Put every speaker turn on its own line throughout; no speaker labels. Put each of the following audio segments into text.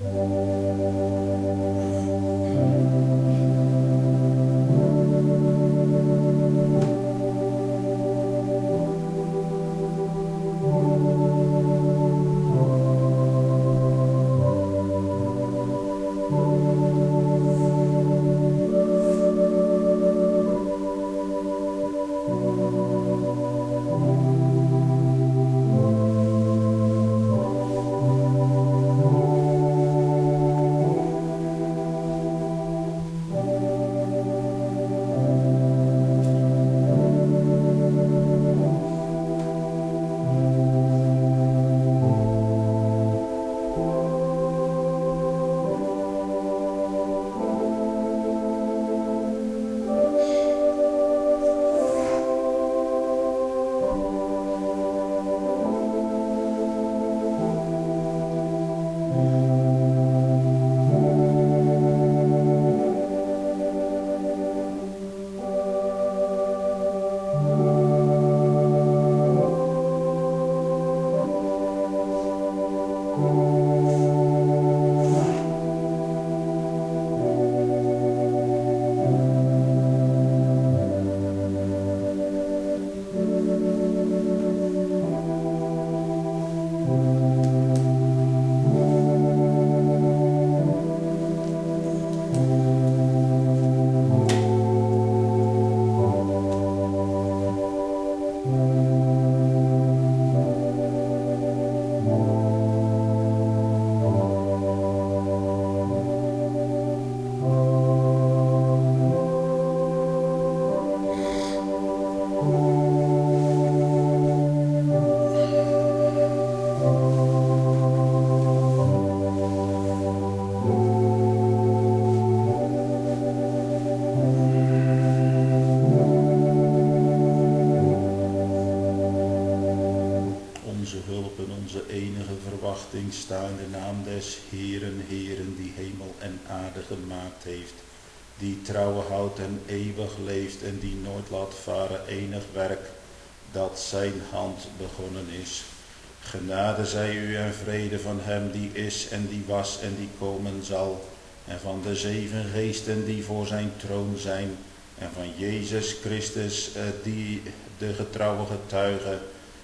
Sta in de naam des Heeren, Heeren, die hemel en aarde gemaakt heeft, die trouwe houdt en eeuwig leeft en die nooit laat varen enig werk dat zijn hand begonnen is. Genade zij u en vrede van hem die is en die was en die komen zal, en van de 7 geesten die voor zijn troon zijn, en van Jezus Christus, die de getrouwe getuige,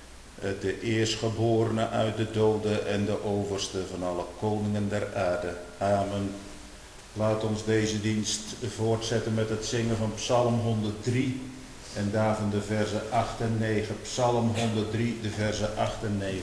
de eerstgeborene uit de doden en de overste van alle koningen der aarde. Amen. Laat ons deze dienst voortzetten met het zingen van Psalm 103 en daarvan de verzen 8 en 9. Psalm 103, de verzen 8 en 9.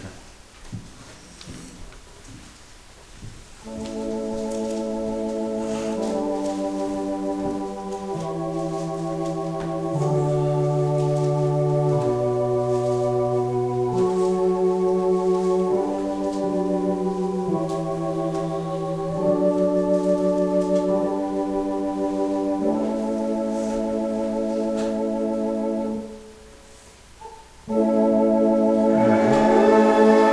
Amen.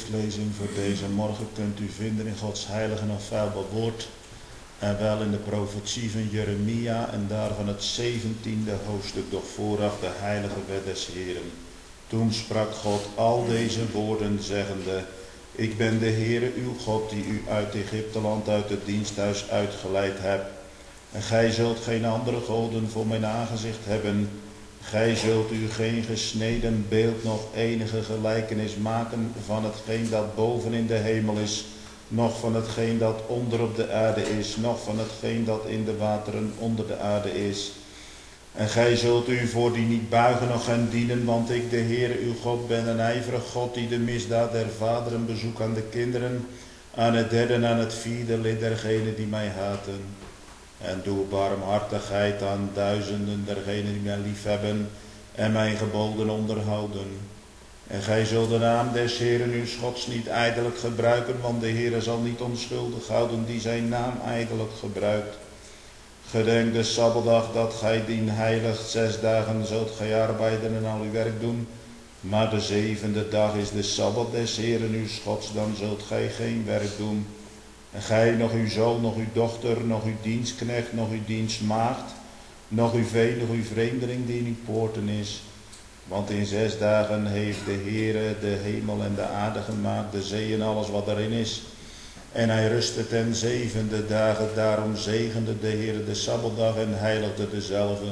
schriftlezing voor deze morgen kunt u vinden in Gods heilige en onfeilbaar woord. En wel in de profetie van Jeremia en daarvan het 17e hoofdstuk, doch vooraf de heilige wet des Heeren. Toen sprak God al deze woorden zeggende: Ik ben de Heere uw God die u uit Egypteland uit het diensthuis uitgeleid hebt. En gij zult geen andere goden voor mijn aangezicht hebben. Gij zult u geen gesneden beeld noch enige gelijkenis maken van hetgeen dat boven in de hemel is, noch van hetgeen dat onder op de aarde is, noch van hetgeen dat in de wateren onder de aarde is. En gij zult u voor die niet buigen noch hen dienen, want ik, de Heere uw God, ben een ijverig God die de misdaad der vaderen bezoekt aan de kinderen, aan het derde en aan het vierde lid dergenen die mij haten. En doe barmhartigheid aan duizenden dergenen die mij liefhebben en mijn geboden onderhouden. En gij zult de naam des Heeren uw Gods niet ijdelijk gebruiken, want de Heere zal niet onschuldig houden die zijn naam ijdelijk gebruikt. Gedenk de Sabbatdag dat gij dien heiligt, 6 dagen zult gij arbeiden en al uw werk doen. Maar de 7e dag is de Sabbat des Heeren uw Gods, dan zult gij geen werk doen. En gij, nog uw zoon, nog uw dochter, nog uw dienstknecht, nog uw dienstmaagd, nog uw vee, nog uw vreemdeling die in uw poorten is. Want in 6 dagen heeft de Heere de hemel en de aarde gemaakt, de zee en alles wat erin is. En hij rustte ten 7e dagen, daarom zegende de Heere de Sabbatdag en heiligde dezelve.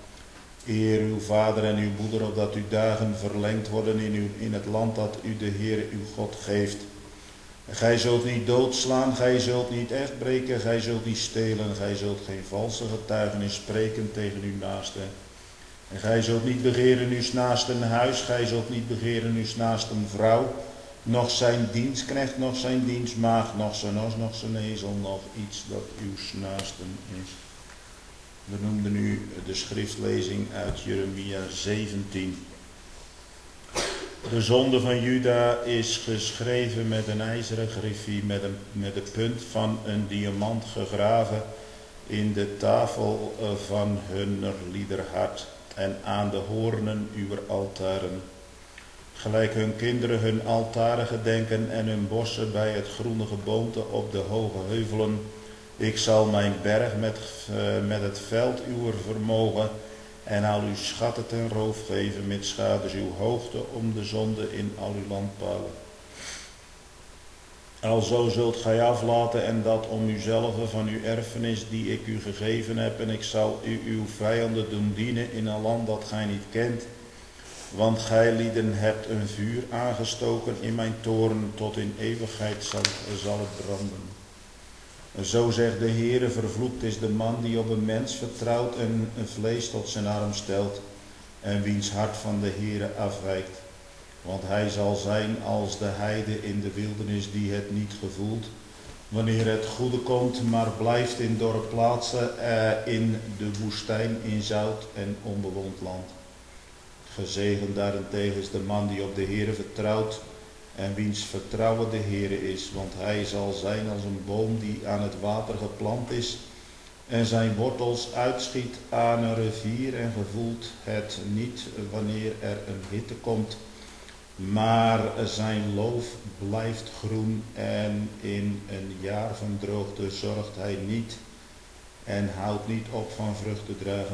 Eer uw vader en uw moeder, opdat uw dagen verlengd worden in het land dat u de Heere uw God geeft. Gij zult niet doodslaan, gij zult niet echt breken, gij zult niet stelen, gij zult geen valse getuigenis spreken tegen uw naaste. En gij zult niet begeren uw naasten huis, gij zult niet begeren uw naasten vrouw, noch zijn dienstknecht, noch zijn dienstmaagd, noch zijn os, noch zijn ezel, noch iets dat uw naasten is. We noemden nu de schriftlezing uit Jeremia 17. De zonde van Juda is geschreven met een ijzeren griffie, met de punt van een diamant gegraven in de tafel van hun liederhart en aan de hoornen uw altaren. Gelijk hun kinderen hun altaren gedenken en hun bossen bij het groene geboomte op de hoge heuvelen. Ik zal mijn berg met het veld uw vermogen en al uw schatten ten roof geven, met schades uw hoogte om de zonde in al uw landpalen. Alzo zult gij aflaten en dat om uzelf van uw erfenis die ik u gegeven heb, en ik zal u uw vijanden doen dienen in een land dat gij niet kent. Want gij lieden hebt een vuur aangestoken in mijn toorn, tot in eeuwigheid zal het branden. Zo zegt de Heere, vervloekt is de man die op een mens vertrouwt en een vlees tot zijn arm stelt, en wiens hart van de Heere afwijkt. Want hij zal zijn als de heide in de wildernis die het niet gevoelt, wanneer het goede komt, maar blijft in dorre plaatsen, in de woestijn, in zout en onbewoond land. Gezegend daarentegen is de man die op de Heere vertrouwt en wiens vertrouwen de Heere is, want hij zal zijn als een boom die aan het water geplant is en zijn wortels uitschiet aan een rivier en gevoelt het niet wanneer er een hitte komt, maar zijn loof blijft groen en in een jaar van droogte zorgt hij niet en houdt niet op van vrucht te dragen.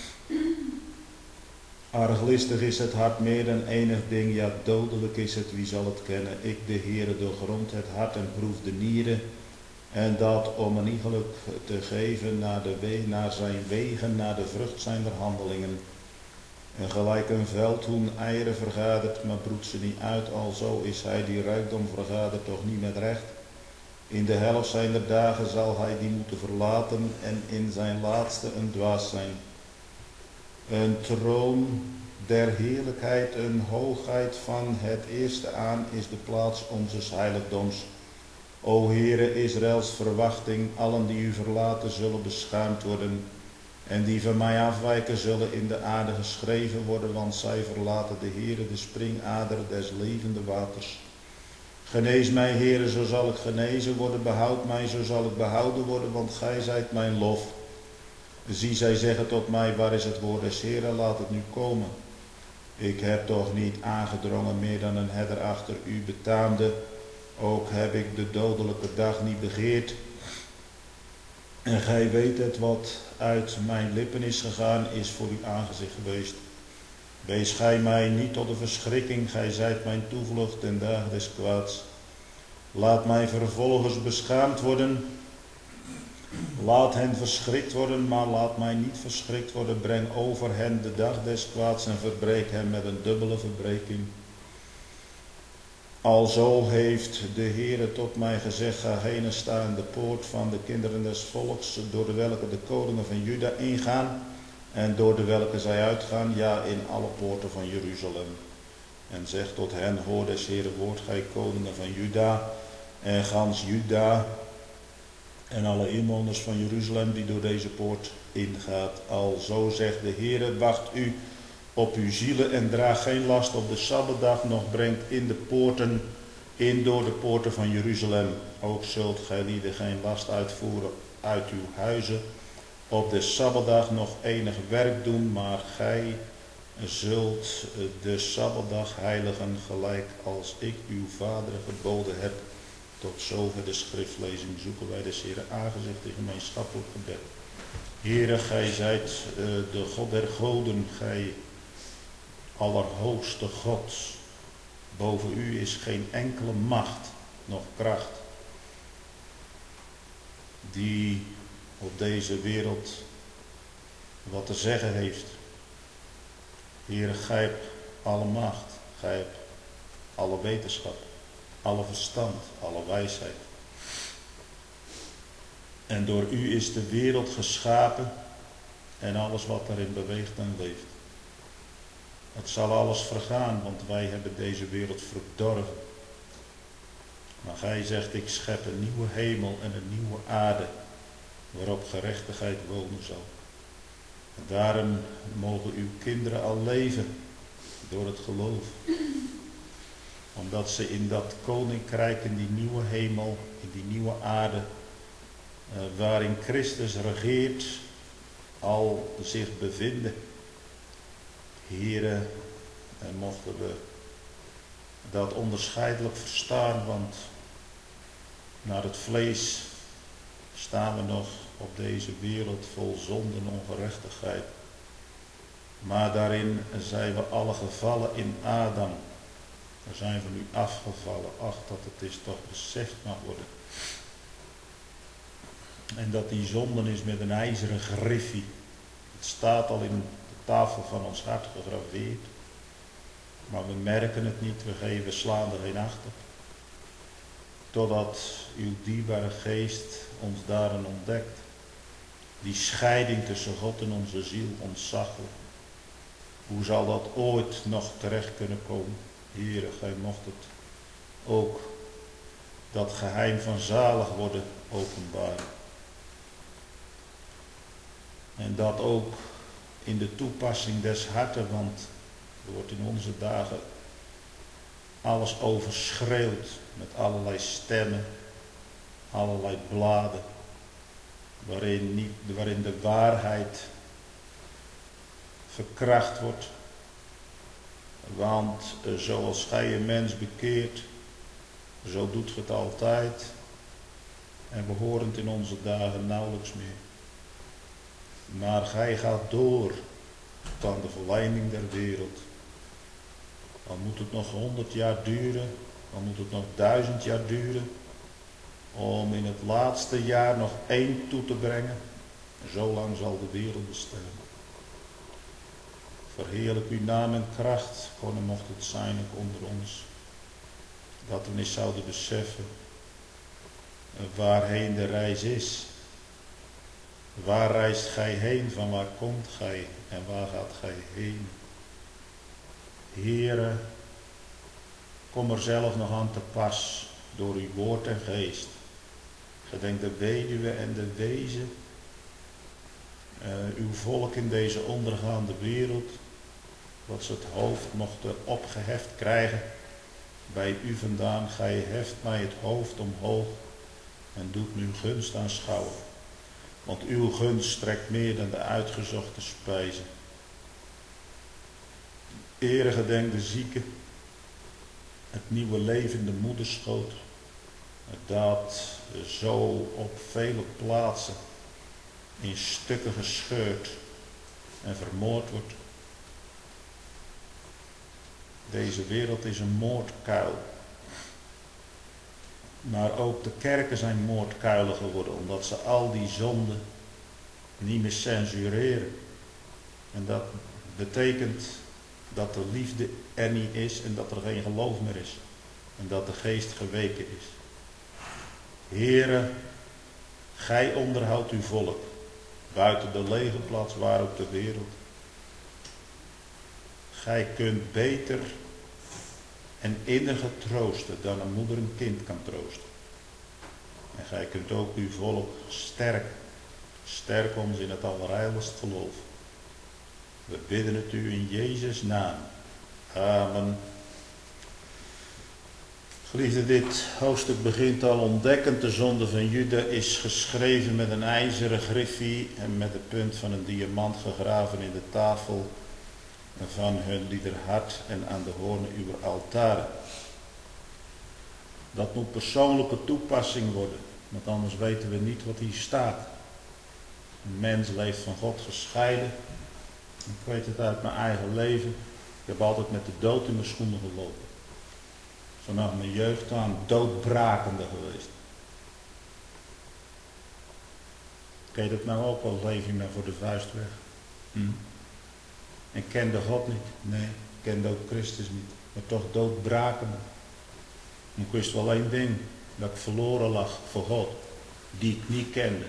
Arglistig is het hart meer dan enig ding, ja dodelijk is het, wie zal het kennen? Ik, de Heere, doorgrond het hart en proef de nieren, en dat om een iegelijk te geven naar zijn wegen, naar de vrucht zijner handelingen. En gelijk een veldhoen eieren vergadert, maar broedt ze niet uit, alzo is hij die rijkdom vergadert toch niet met recht. In de helft zijner dagen zal hij die moeten verlaten en in zijn laatste een dwaas zijn. Een troon der heerlijkheid, een hoogheid van het eerste aan is de plaats onzes heiligdoms. O Heere, Israëls verwachting, allen die u verlaten zullen beschaamd worden. En die van mij afwijken zullen in de aarde geschreven worden, want zij verlaten de Heere, de springader des levende waters. Genees mij, Heere, zo zal ik genezen worden, behoud mij, zo zal ik behouden worden, want gij zijt mijn lof. Zie, zij zeggen tot mij, waar is het woord des Heeren, laat het nu komen. Ik heb toch niet aangedrongen meer dan een herder achter u betaamde. Ook heb ik de dodelijke dag niet begeerd. En gij weet het, wat uit mijn lippen is gegaan, is voor uw aangezicht geweest. Wees gij mij niet tot de verschrikking, gij zijt mijn toevlucht ten dagen des kwaads. Laat mij vervolgens beschaamd worden. Laat hen verschrikt worden, maar laat mij niet verschrikt worden. Breng over hen de dag des kwaads en verbreek hen met een dubbele verbreking. Alzo heeft de Heere tot mij gezegd, ga heen en sta in de poort van de kinderen des volks, door de welke de koningen van Juda ingaan en door de welke zij uitgaan, ja, in alle poorten van Jeruzalem. En zeg tot hen, hoor des Heere woord, gij koningen van Juda en gans Juda en alle inwoners van Jeruzalem die door deze poort ingaat. Alzo zegt de Heere, wacht u op uw zielen en draag geen last op de Sabbatdag, nog brengt in de poorten, in door de poorten van Jeruzalem. Ook zult gij lieden geen last uitvoeren uit uw huizen op de Sabbatdag, nog enig werk doen, maar gij zult de Sabbatdag heiligen, gelijk als ik uw vader geboden heb. Tot zover de schriftlezing. Zoeken wij des Heeren aangezicht in gemeenschappelijk gebed. Heere, gij zijt de God der goden, gij allerhoogste God. Boven u is geen enkele macht, noch kracht, die op deze wereld wat te zeggen heeft. Heere, gij hebt alle macht, gij hebt alle wetenschap, alle verstand, alle wijsheid. En door u is de wereld geschapen en alles wat daarin beweegt en leeft. Het zal alles vergaan, want wij hebben deze wereld verdorven. Maar gij zegt, ik schep een nieuwe hemel en een nieuwe aarde, waarop gerechtigheid wonen zal. En daarom mogen uw kinderen al leven door het geloof. Omdat ze in dat koninkrijk, in die nieuwe hemel, in die nieuwe aarde, waarin Christus regeert, al zich bevinden. Here, mochten we dat onderscheidelijk verstaan, want naar het vlees staan we nog op deze wereld vol zonde en ongerechtigheid. Maar daarin zijn we alle gevallen in Adam. Daar zijn we nu afgevallen. Ach, dat het is toch beseft mag worden. En dat die zonde is met een ijzeren griffie. Het staat al in de tafel van ons hart gegraveerd. Maar we merken het niet, we slaan er geen acht op. Totdat uw dierbare geest ons daarin ontdekt. Die scheiding tussen God en onze ziel, ontzaglijk. Hoe zal dat ooit nog terecht kunnen komen? Heere, gij mocht het ook dat geheim van zalig worden openbaar. En dat ook in de toepassing des harten, want er wordt in onze dagen alles overschreeuwd met allerlei stemmen, allerlei bladen, waarin de waarheid verkracht wordt. Want zoals gij een mens bekeert, zo doet ge het altijd. En we horen het in onze dagen nauwelijks meer. Maar gij gaat door van de verleiding der wereld. Dan moet het nog 100 jaar duren, dan moet het nog 1000 jaar duren, om in het laatste jaar nog 1 toe te brengen. Zo lang zal de wereld bestaan. Verheerlijk uw naam en kracht, koning mocht het zijn ook onder ons, dat we eens zouden beseffen waarheen de reis is. Waar reist gij heen, van waar komt gij en waar gaat gij heen? Heere, kom er zelf nog aan te pas door uw woord en geest. Gedenk de weduwe en de wezen, uw volk in deze ondergaande wereld, dat ze het hoofd mochten opgeheft krijgen bij u vandaan. Gij heft mij het hoofd omhoog en doet me uw gunst aanschouwen. Want uw gunst strekt meer dan de uitgezochte spijzen. Ere gedenk de zieken, het nieuwe leven in de moederschoot, dat zo op vele plaatsen in stukken gescheurd en vermoord wordt. Deze wereld is een moordkuil. Maar ook de kerken zijn moordkuilen geworden, omdat ze al die zonden niet meer censureren. En dat betekent dat de liefde er niet is en dat er geen geloof meer is. En dat de geest geweken is. Heere, gij onderhoudt uw volk, buiten de lege plaats waar op de wereld. Gij kunt beter en inniger troosten dan een moeder een kind kan troosten. En gij kunt ook uw volk sterken. Sterk ons in het allerheiligst geloof. We bidden het u in Jezus' naam. Amen. Geliefde, dit hoofdstuk begint al ontdekkend. De zonde van Juda is geschreven met een ijzeren griffie en met de punt van een diamant gegraven in de tafel van hun liederhart en aan de hoornen uw altaren. Dat moet persoonlijke toepassing worden, want anders weten we niet wat hier staat. Een mens leeft van God gescheiden. Ik weet het uit mijn eigen leven. Ik heb altijd met de dood in mijn schoenen gelopen. Vanaf mijn jeugd aan doodbrakende geweest. Ken je dat nou ook wel, leef je maar voor de vuist weg? En kende God niet? Nee, kende ook Christus niet. Maar toch doodbrakende. En ik wist wel één ding. Dat ik verloren lag voor God. Die ik niet kende.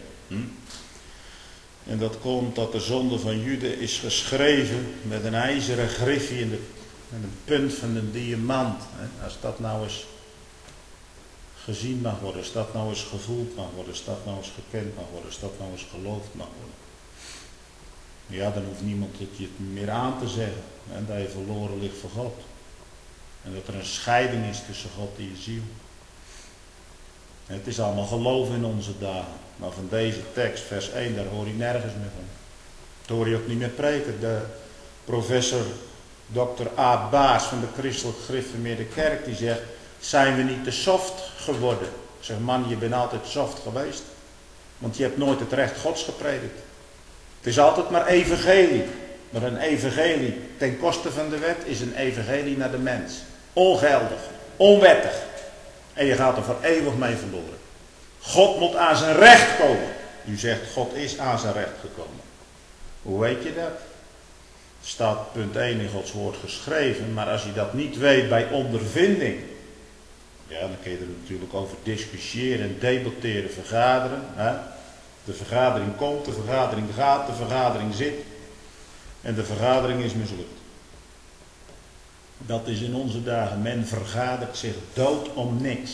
En dat komt dat de zonde van Juda is geschreven met een ijzeren griffie met een punt van een diamant. Als dat nou eens gezien mag worden, als dat nou eens gevoeld mag worden, als dat nou eens gekend mag worden, als dat nou eens geloofd mag worden. Ja, dan hoeft niemand het je meer aan te zeggen. En dat je verloren ligt voor God. En dat er een scheiding is tussen God en je ziel. En het is allemaal geloof in onze dagen. Maar van deze tekst, vers 1, daar hoor je nergens meer van. Dat hoor je ook niet meer preken. De professor Dr. A. Baas van de Christelijk Gereformeerde Kerk, die zegt, zijn we niet te soft geworden? Ik zeg, man, je bent altijd soft geweest. Want je hebt nooit het recht Gods gepredikt. Het is altijd maar evangelie. Maar een evangelie ten koste van de wet is een evangelie naar de mens. Ongeldig, onwettig. En je gaat er voor eeuwig mee verloren. God moet aan zijn recht komen. U zegt, God is aan zijn recht gekomen. Hoe weet je dat? Staat punt 1 in Gods woord geschreven. Maar als je dat niet weet bij ondervinding. Ja, dan kun je er natuurlijk over discussiëren, debatteren, vergaderen. Hè? De vergadering komt, de vergadering gaat, de vergadering zit. En de vergadering is mislukt. Dat is in onze dagen. Men vergadert zich dood om niks.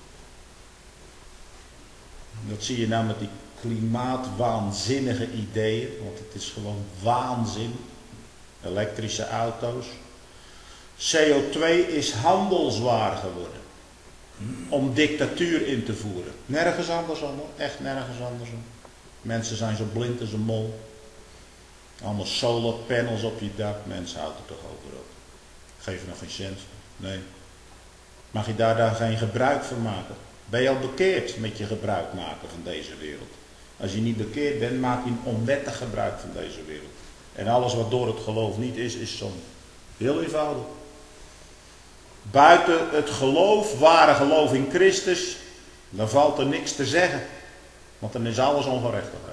Dat zie je nou met die klimaatwaanzinnige ideeën. Want het is gewoon waanzin. Elektrische auto's. CO2 is handelswaar geworden. Om dictatuur in te voeren. Nergens andersom hoor. Echt nergens andersom. Mensen zijn zo blind als een mol. Allemaal solarpanels op je dak. Mensen houden er toch over op. Geef er nog geen cent voor. Nee. Mag je daar dan geen gebruik van maken? Ben je al bekeerd met je gebruik maken van deze wereld? Als je niet bekeerd bent, maak je een onwettig gebruik van deze wereld. En alles wat door het geloof niet is, is zonde. Heel eenvoudig. Buiten het geloof, ware geloof in Christus, dan valt er niks te zeggen. Want dan is alles ongerechtigheid.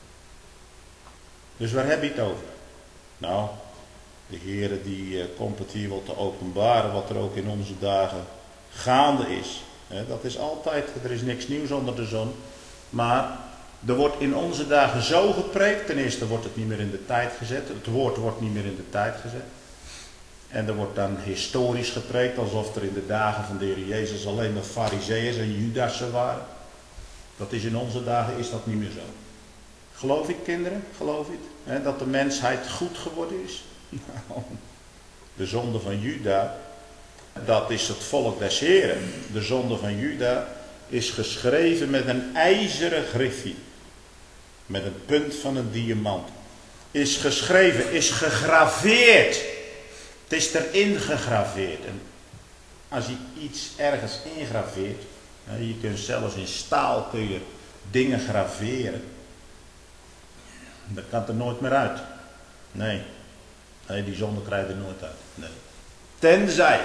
Dus waar heb je het over? Nou, de Heere die komt het hier wel te openbaren wat er ook in onze dagen gaande is. Dat is altijd, er is niks nieuws onder de zon. Maar er wordt in onze dagen zo gepreekt. Ten eerste wordt het niet meer in de tijd gezet. Het woord wordt niet meer in de tijd gezet. En er wordt dan historisch gepreekt alsof er in de dagen van de Heer Jezus alleen maar Farizeeërs en Judassen waren. Dat is in onze dagen is dat niet meer zo. Geloof ik, kinderen? Geloof ik? Dat de mensheid goed geworden is? Nou, de zonde van Juda, dat is het volk des Heren. De zonde van Juda is geschreven met een ijzeren griffie. Met een punt van een diamant. Is geschreven, is gegraveerd Het is erin gegraveerd. En als je iets ergens ingraveert, je kunt zelfs in staal kun je dingen graveren, dan kan het er nooit meer uit. Nee, die zonde krijg je er nooit uit. Nee. Tenzij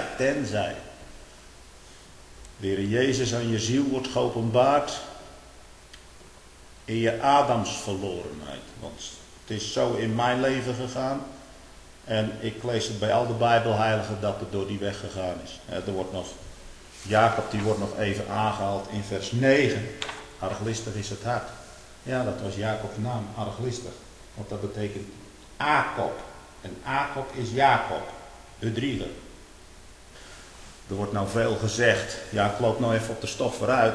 de Heer Jezus aan je ziel wordt geopenbaard in je Adams verlorenheid. Want het is zo in mijn leven gegaan. En ik lees het bij al de Bijbelheiligen dat het door die weg gegaan is. Er wordt nog, Jacob die wordt nog even aangehaald in vers 9. Arglistig is het hart. Ja, dat was Jacob's naam, arglistig. Want dat betekent Jacob. En Jacob is Jacob, bedrieger. Er wordt nou veel gezegd, ja ik loop nou even op de stof vooruit,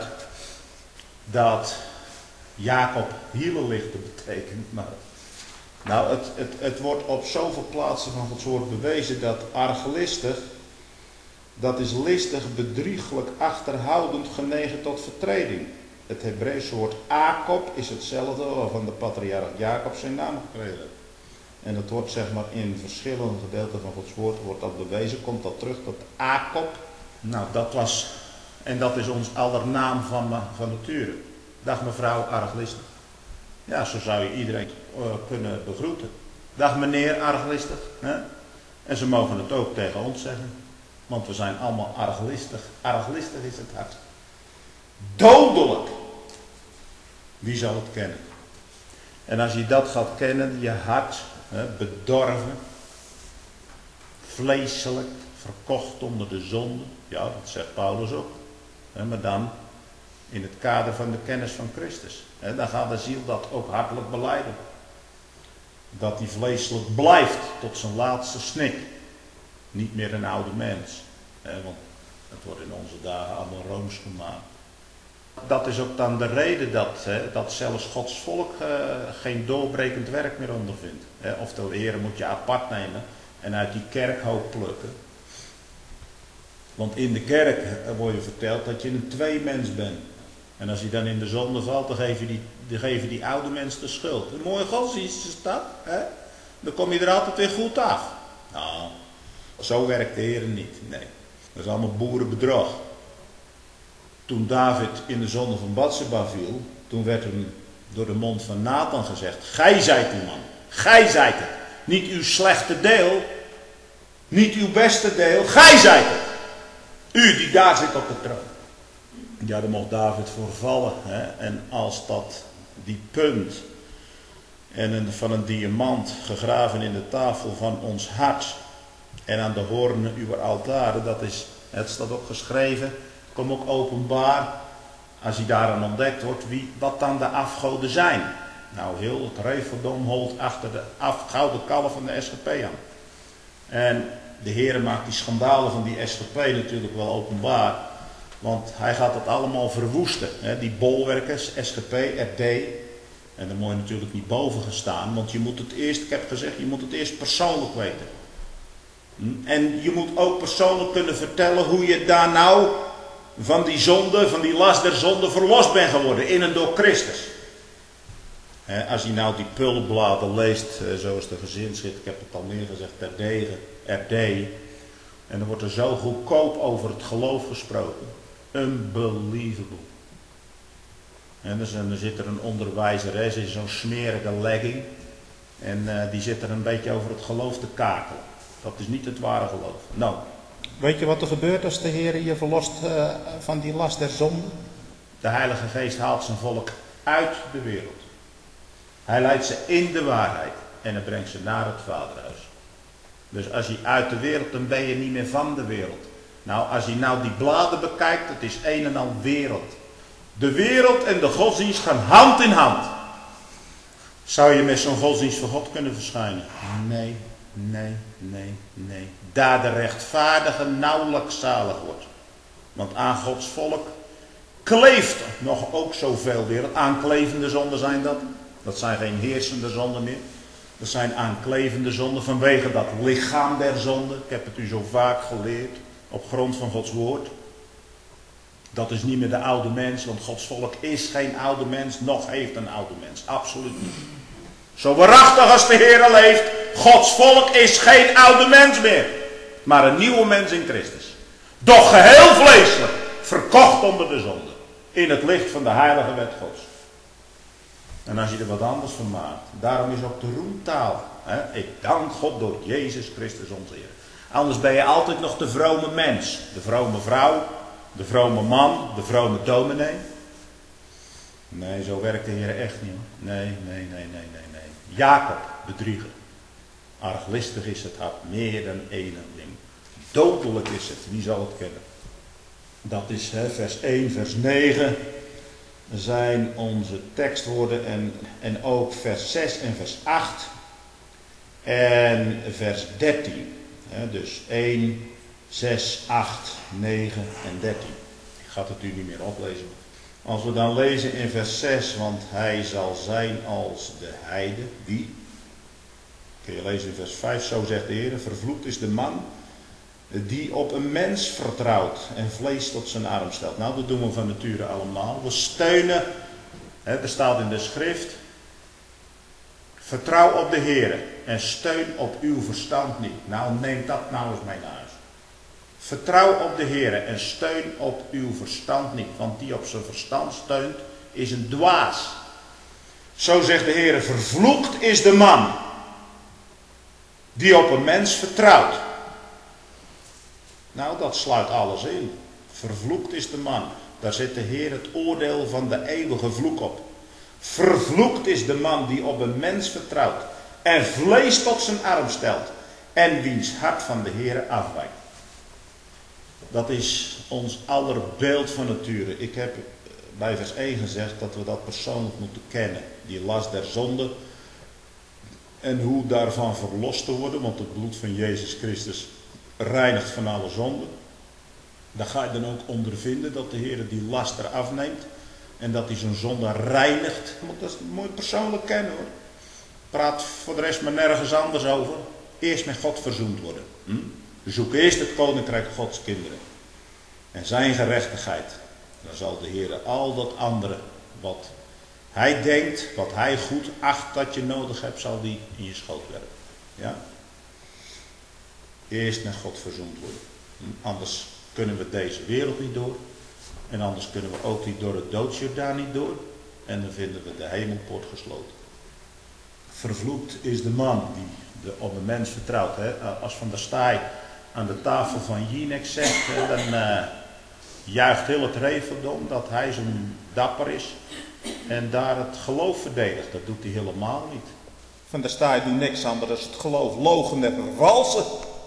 dat Jacob hielenlichter betekent. Maar nou, het wordt op zoveel plaatsen van Gods woord bewezen dat arglistig, dat is listig, bedrieglijk, achterhoudend, genegen tot vertreding. Het Hebreeuwse woord Jacob is hetzelfde waarvan de patriarch Jacob zijn naam gekregen heeft. En dat wordt zeg maar in verschillende gedeelten van Gods woord wordt dat bewezen, komt dat terug tot Jacob. Nou dat was, en dat is ons aller naam van nature. Dag mevrouw arglistig. Ja, zo zou je iedereen kunnen begroeten. Dag meneer arglistig. Hè? En ze mogen het ook tegen ons zeggen. Want we zijn allemaal arglistig. Arglistig is het hart. Dodelijk. Wie zal het kennen? En als je dat gaat kennen, je hart, bedorven, vleeselijk, verkocht onder de zonde. Ja, dat zegt Paulus ook. Maar dan in het kader van de kennis van Christus. Dan gaat de ziel dat ook hartelijk belijden. Dat die vleeselijk blijft tot zijn laatste snik. Niet meer een oude mens. Want het wordt in onze dagen allemaal rooms gemaakt. Dat is ook dan de reden dat zelfs Gods volk geen doorbrekend werk meer ondervindt. Oftewel, de Heer moet je apart nemen en uit die kerkhoop plukken. Want in de kerk wordt je verteld dat je een tweemens bent. En als je dan in de zonde valt, dan geef je die oude mens de schuld. Een mooie godsdienst is dat. Dan kom je er altijd weer goed af. Nou, zo werkt de Heer niet. Nee, dat is allemaal boerenbedrog. Toen David in de zonde van Batseba viel, toen werd hem door de mond van Nathan gezegd: gij zijt die man, gij zijt het. Niet uw slechte deel, niet uw beste deel, gij zijt het. U die daar zit op de troon. Ja, daar mocht David voor vallen. En als dat die punt van een diamant gegraven in de tafel van ons hart en aan de hoornen uw altaren, dat is, het staat ook geschreven, kom ook openbaar, als hij daaraan ontdekt wordt, wat dan de afgoden zijn. Nou, heel het Reveldom holt achter de gouden kalf van de SGP aan. En de Heer maakt die schandalen van die SGP natuurlijk wel openbaar. Want hij gaat het allemaal verwoesten. Die bolwerkers, SGP, RD. En daar moet je natuurlijk niet boven gaan staan. Want je moet het eerst, ik heb gezegd, je moet het eerst persoonlijk weten. En je moet ook persoonlijk kunnen vertellen hoe je daar nou van die zonde, van die last der zonde verlost bent geworden. In en door Christus. Als je nou die pulbladen leest, zoals de gezinsschrift, ik heb het al meer gezegd, RD. En dan wordt er zo goedkoop over het geloof gesproken. Unbelievable. En dan zit er een onderwijzeres in zo'n smerige legging. En die zit er een beetje over het geloof te kakelen. Dat is niet het ware geloof. Nou.
Weet je wat er gebeurt als de Heer je verlost van die last der zonde?
De Heilige Geest haalt zijn volk uit de wereld. Hij leidt ze in de waarheid. En hij brengt ze naar het Vaderhuis. Dus als je uit de wereld, dan ben je niet meer van de wereld. Nou, als je nou die bladen bekijkt, het is een en al wereld. De wereld en de godsdienst gaan hand in hand. Zou je met zo'n godsdienst voor God kunnen verschijnen? Nee. Daar de rechtvaardige nauwelijks zalig wordt. Want aan Gods volk kleeft nog ook zoveel wereld. Aanklevende zonden zijn dat. Dat zijn geen heersende zonden meer. Dat zijn aanklevende zonden vanwege dat lichaam der zonde. Ik heb het u zo vaak geleerd op grond van Gods woord. Dat is niet meer de oude mens, want Gods volk is geen oude mens, noch heeft een oude mens. Absoluut niet. Zo waarachtig als de Heer leeft, Gods volk is geen oude mens meer. maar een nieuwe mens in Christus. Doch geheel vleeselijk, verkocht onder de zonde, in het licht van de heilige wet Gods. En als je er wat anders van maakt, daarom is ook de roemtaal. Hè? Ik dank God door Jezus Christus onze Heer. Anders ben je altijd nog de vrome mens, de vrome vrouw, de vrome man, de vrome dominee. Nee, zo werkt de Heer echt niet. Nee. Jacob, bedrieger. Arglistig is het hart, meer dan eneling. Dodelijk is het, wie zal het kennen? Dat is vers 1, vers 9 zijn onze tekstwoorden en ook vers 6 en vers 8 en vers 13. Dus 1, 6, 8, 9 en 13. Ik ga het u niet meer oplezen. Als we dan lezen in vers 6, want hij zal zijn als de heide, wie? Kun je lezen in vers 5, zo zegt de Heer, vervloekt is de man die op een mens vertrouwt en vlees tot zijn arm stelt. Nou, dat doen we van nature allemaal. We steunen, er staat in de schrift, vertrouw op de Heer en steun op uw verstand niet. Nou, neem dat nou eens mee naar huis. Vertrouw op de Heer en steun op uw verstand niet, want die op zijn verstand steunt is een dwaas. Zo zegt de Heer, vervloekt is de man die op een mens vertrouwt. Nou, dat sluit alles in. Vervloekt is de man. Daar zet de Heer het oordeel van de eeuwige vloek op. Vervloekt is de man die op een mens vertrouwt en vlees tot zijn arm stelt en wiens hart van de Heer afwijkt. Dat is ons aller beeld van nature. Ik heb bij vers 1 gezegd dat we dat persoonlijk moeten kennen. Die last der zonde. En hoe daarvan verlost te worden. Want het bloed van Jezus Christus reinigt van alle zonde. Daar ga je dan ook ondervinden dat de Heer die last eraf neemt. En dat hij zijn zonde reinigt. Dat moet je persoonlijk kennen hoor. Praat voor de rest maar nergens anders over. Eerst met God verzoend worden. Zoek eerst het koninkrijk Gods kinderen. En zijn gerechtigheid. Dan zal de Heer al dat andere wat hij denkt, wat hij goed acht dat je nodig hebt, zal die in je schoot werpen. Ja? Eerst met God verzoend worden. Anders kunnen we deze wereld niet door. En anders kunnen we ook niet door het doodsjordaan niet door. En dan vinden we de hemelpoort gesloten. Vervloekt is de man die op een mens vertrouwt. Hè? Als Van der Staaij aan de tafel van Jinek zegt, dan juicht heel het Reverdom dat hij zo dapper is. En daar het geloof verdedigt. Dat doet hij helemaal niet.
Van der Staaij doet niks anders dan het geloof logen en vervalsen.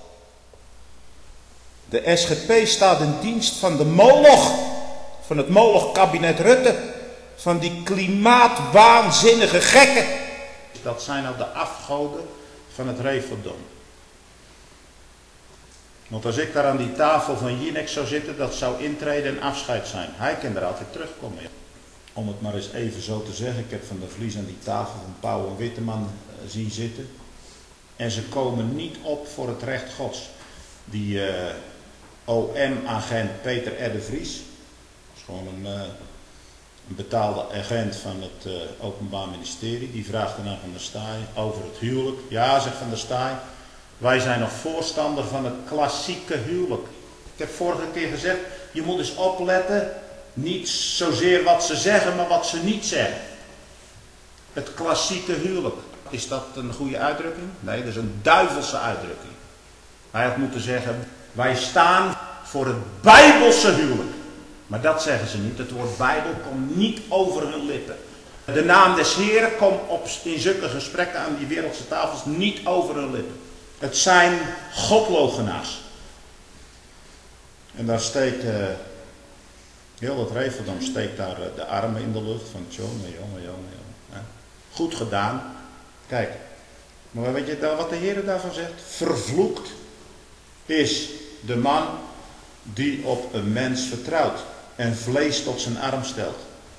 De SGP staat in dienst van de Moloch. Van het Moloch-kabinet Rutte. Van die klimaatwaanzinnige gekken.
Dat zijn nou de afgoden van het Reverdom. Want als ik daar aan die tafel van Jinek zou zitten, dat zou intreden en afscheid zijn. Hij kan er altijd terugkomen. Om het maar eens even zo te zeggen, ik heb Van der Vlies aan die tafel van Pauw en Witteman zien zitten. En ze komen niet op voor het recht Gods. Die OM-agent Peter R. de Vries, dat is gewoon een betaalde agent van het Openbaar Ministerie, die vraagt aan Van der Staaij over het huwelijk. Ja, zegt Van der Staaij, wij zijn nog voorstander van het klassieke huwelijk. Ik heb vorige keer gezegd, je moet eens opletten, niet zozeer wat ze zeggen, maar wat ze niet zeggen. Het klassieke huwelijk. Is dat een goede uitdrukking? Nee, dat is een duivelse uitdrukking. Hij had moeten zeggen, wij staan voor het Bijbelse huwelijk. Maar dat zeggen ze niet. Het woord Bijbel komt niet over hun lippen. De naam des Heeren komt in zulke gesprekken aan die wereldse tafels niet over hun lippen. Het zijn godloochenaars. En daar steekt heel het Reverdom steekt daar de armen in de lucht van jongen. Goed gedaan. Kijk, maar weet je wat de Heer daarvan zegt? Vervloekt is de man die op een mens vertrouwt en vlees tot zijn arm stelt.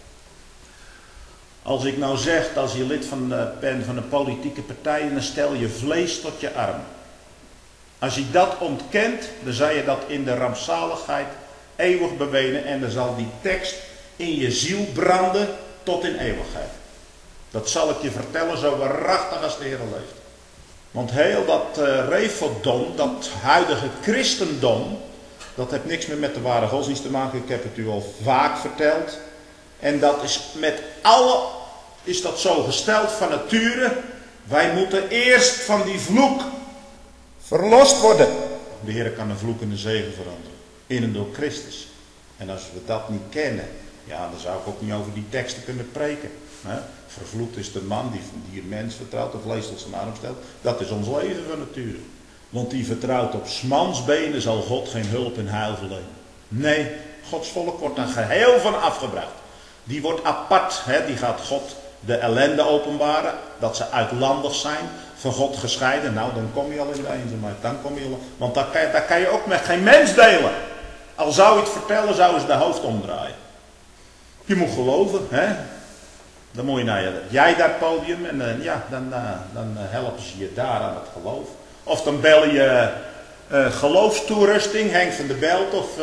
Als ik nou zeg, als je lid bent van een politieke partij, dan stel je vlees tot je arm. Als je dat ontkent, dan zal je dat in de rampzaligheid eeuwig bewenen en dan zal die tekst in je ziel branden tot in eeuwigheid. Dat zal ik je vertellen, zo waarachtig als de Heer leeft.
Want heel dat Reveldom, dat huidige christendom, dat heeft niks meer met de ware godsdienst te maken. Ik heb het u al vaak verteld. En dat is met alle, is dat zo gesteld van nature. Wij moeten eerst van die vloek verlost worden. De Heer kan een vloek in een zegen veranderen. In en door Christus. En als we dat niet kennen, ja, dan zou ik ook niet over die teksten kunnen preken. Vervloekt is de man die een mens vertrouwt of vlees tot zijn arm stelt. Dat is ons leven van nature. Want die vertrouwt op 's mans benen zal God geen hulp en heil verlenen. Nee, Gods volk wordt er geheel van afgebracht. Die wordt apart, die gaat God de ellende openbaren. Dat ze uitlandig zijn, van God gescheiden. Nou, dan kom je al in de eenzaamheid. Dan kom je al, want daar kan je ook met geen mens delen. Al zou je het vertellen, zouden ze de hoofd omdraaien. Je moet geloven, Dan moet je naar jij daar podium en dan helpen ze je daar aan het geloof. Of dan bel je geloofstoerusting, Henk van der Belt of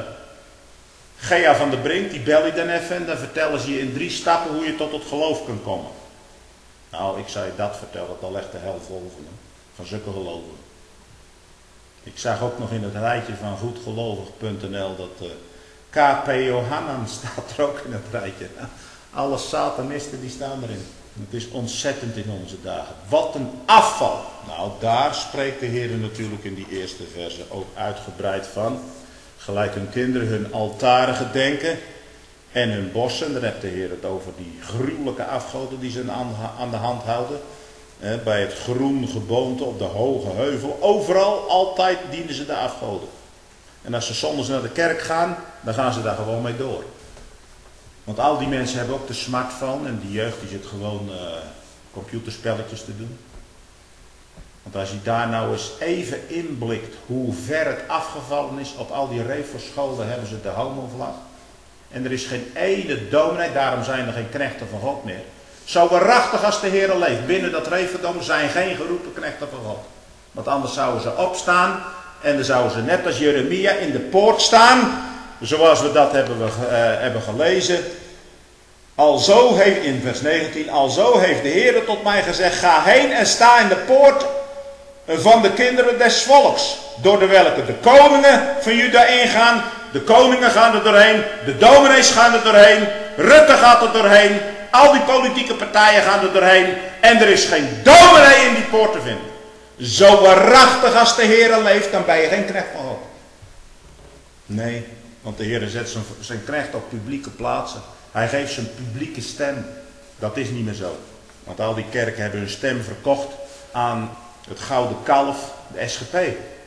Gea van der Brink, die bel je dan even en dan vertellen ze je in 3 stappen hoe je tot het geloof kunt komen. Nou, ik zou je dat vertellen, dan legt de hel vol van zulke geloven. Ik zag ook nog in het rijtje van goedgelovig.nl dat K.P. Johannan staat er ook in het rijtje. Alle satanisten die staan erin. Het is ontzettend in onze dagen. Wat een afval. Nou, daar spreekt de Heer natuurlijk in die eerste verse ook uitgebreid van. Gelijk hun kinderen hun altaren gedenken en hun bossen. Dan heeft de Heer het over die gruwelijke afgoden die ze aan de hand houden. Bij het groen geboomte op de hoge heuvel. Overal, altijd dienen ze de afgoden. En als ze zondags naar de kerk gaan, dan gaan ze daar gewoon mee door. Want al die mensen hebben ook de smartphone en die jeugd die zit gewoon computerspelletjes te doen. Want als je daar nou eens even inblikt hoe ver het afgevallen is, op al die Refoscholen hebben ze de homovlag. En er is geen ene dominee, daarom zijn er geen knechten van God meer. Zo waarachtig als de Heer leeft, binnen dat Referdom zijn geen geroepen knechten van God. Want anders zouden ze opstaan en dan zouden ze net als Jeremia in de poort staan. Zoals we dat hebben gelezen. Alzo heeft, in vers 19, alzo heeft de Heer tot mij gezegd, ga heen en sta in de poort van de kinderen des volks. Door de welke de koningen van Juda ingaan. De koningen gaan er doorheen. De dominees gaan er doorheen. Rutte gaat er doorheen. Al die politieke partijen gaan er doorheen. En er is geen dominee in die poort te vinden. Zo waarachtig als de Heer leeft, dan ben je geen knecht van God. Nee, want de Heer zet zijn knecht op publieke plaatsen. Hij geeft zijn publieke stem. Dat is niet meer zo. Want al die kerken hebben hun stem verkocht aan het gouden kalf, de SGP.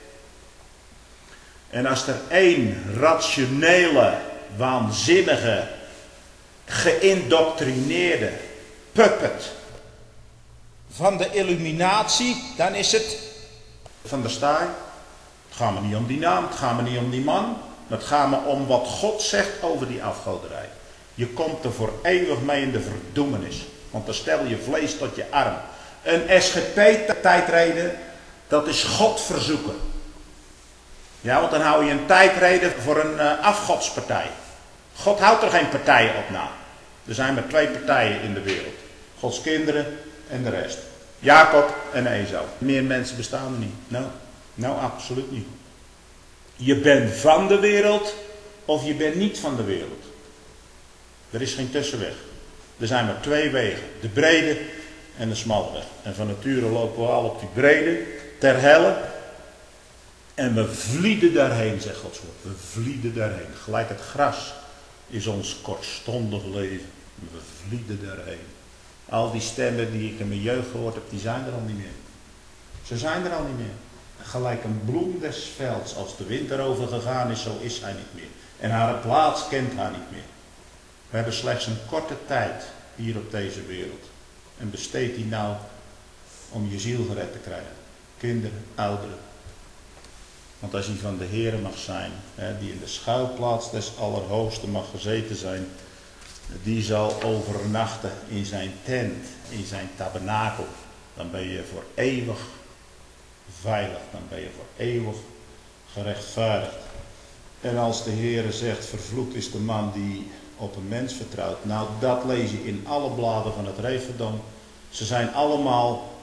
En als er één rationele, waanzinnige, geïndoctrineerde puppet van de illuminatie, dan is het van der Staaij. Het gaat me niet om die naam, het gaat me niet om die man. Maar het gaat me om wat God zegt over die afgoderij. Je komt er voor eeuwig mee in de verdoemenis. Want dan stel je vlees tot je arm. Een SGP-tijdreden, dat is God verzoeken. Ja, want dan hou je een tijdreden voor een afgodspartij. God houdt er geen partijen op na. Er zijn maar 2 partijen in de wereld. Gods kinderen en de rest. Jacob en Esau. Meer mensen bestaan er niet. Nou, absoluut niet. Je bent van de wereld of je bent niet van de wereld. Er is geen tussenweg. Er zijn maar 2 wegen. De brede en de smalle weg. En van nature lopen we al op die brede ter helle. En we vlieden daarheen, zegt Gods woord. We vlieden daarheen. Gelijk het gras is ons kortstondig leven. We vlieden daarheen. Al die stemmen die ik in mijn jeugd gehoord heb, die zijn er al niet meer. Ze zijn er al niet meer. Gelijk een bloem des velds. Als de wind erover gegaan is, zo is hij niet meer. En haar plaats kent haar niet meer. We hebben slechts een korte tijd hier op deze wereld. En besteed die nou om je ziel gered te krijgen. Kinderen, ouderen. Want als je van de Heere mag zijn, die in de schuilplaats des Allerhoogsten mag gezeten zijn, die zal overnachten in zijn tent, in zijn tabernakel. Dan ben je voor eeuwig veilig, dan ben je voor eeuwig gerechtvaardigd. En als de Heere zegt, vervloekt is de man die op een mens vertrouwt. Nou, dat lees je in alle bladen van het Referdom. Ze zijn allemaal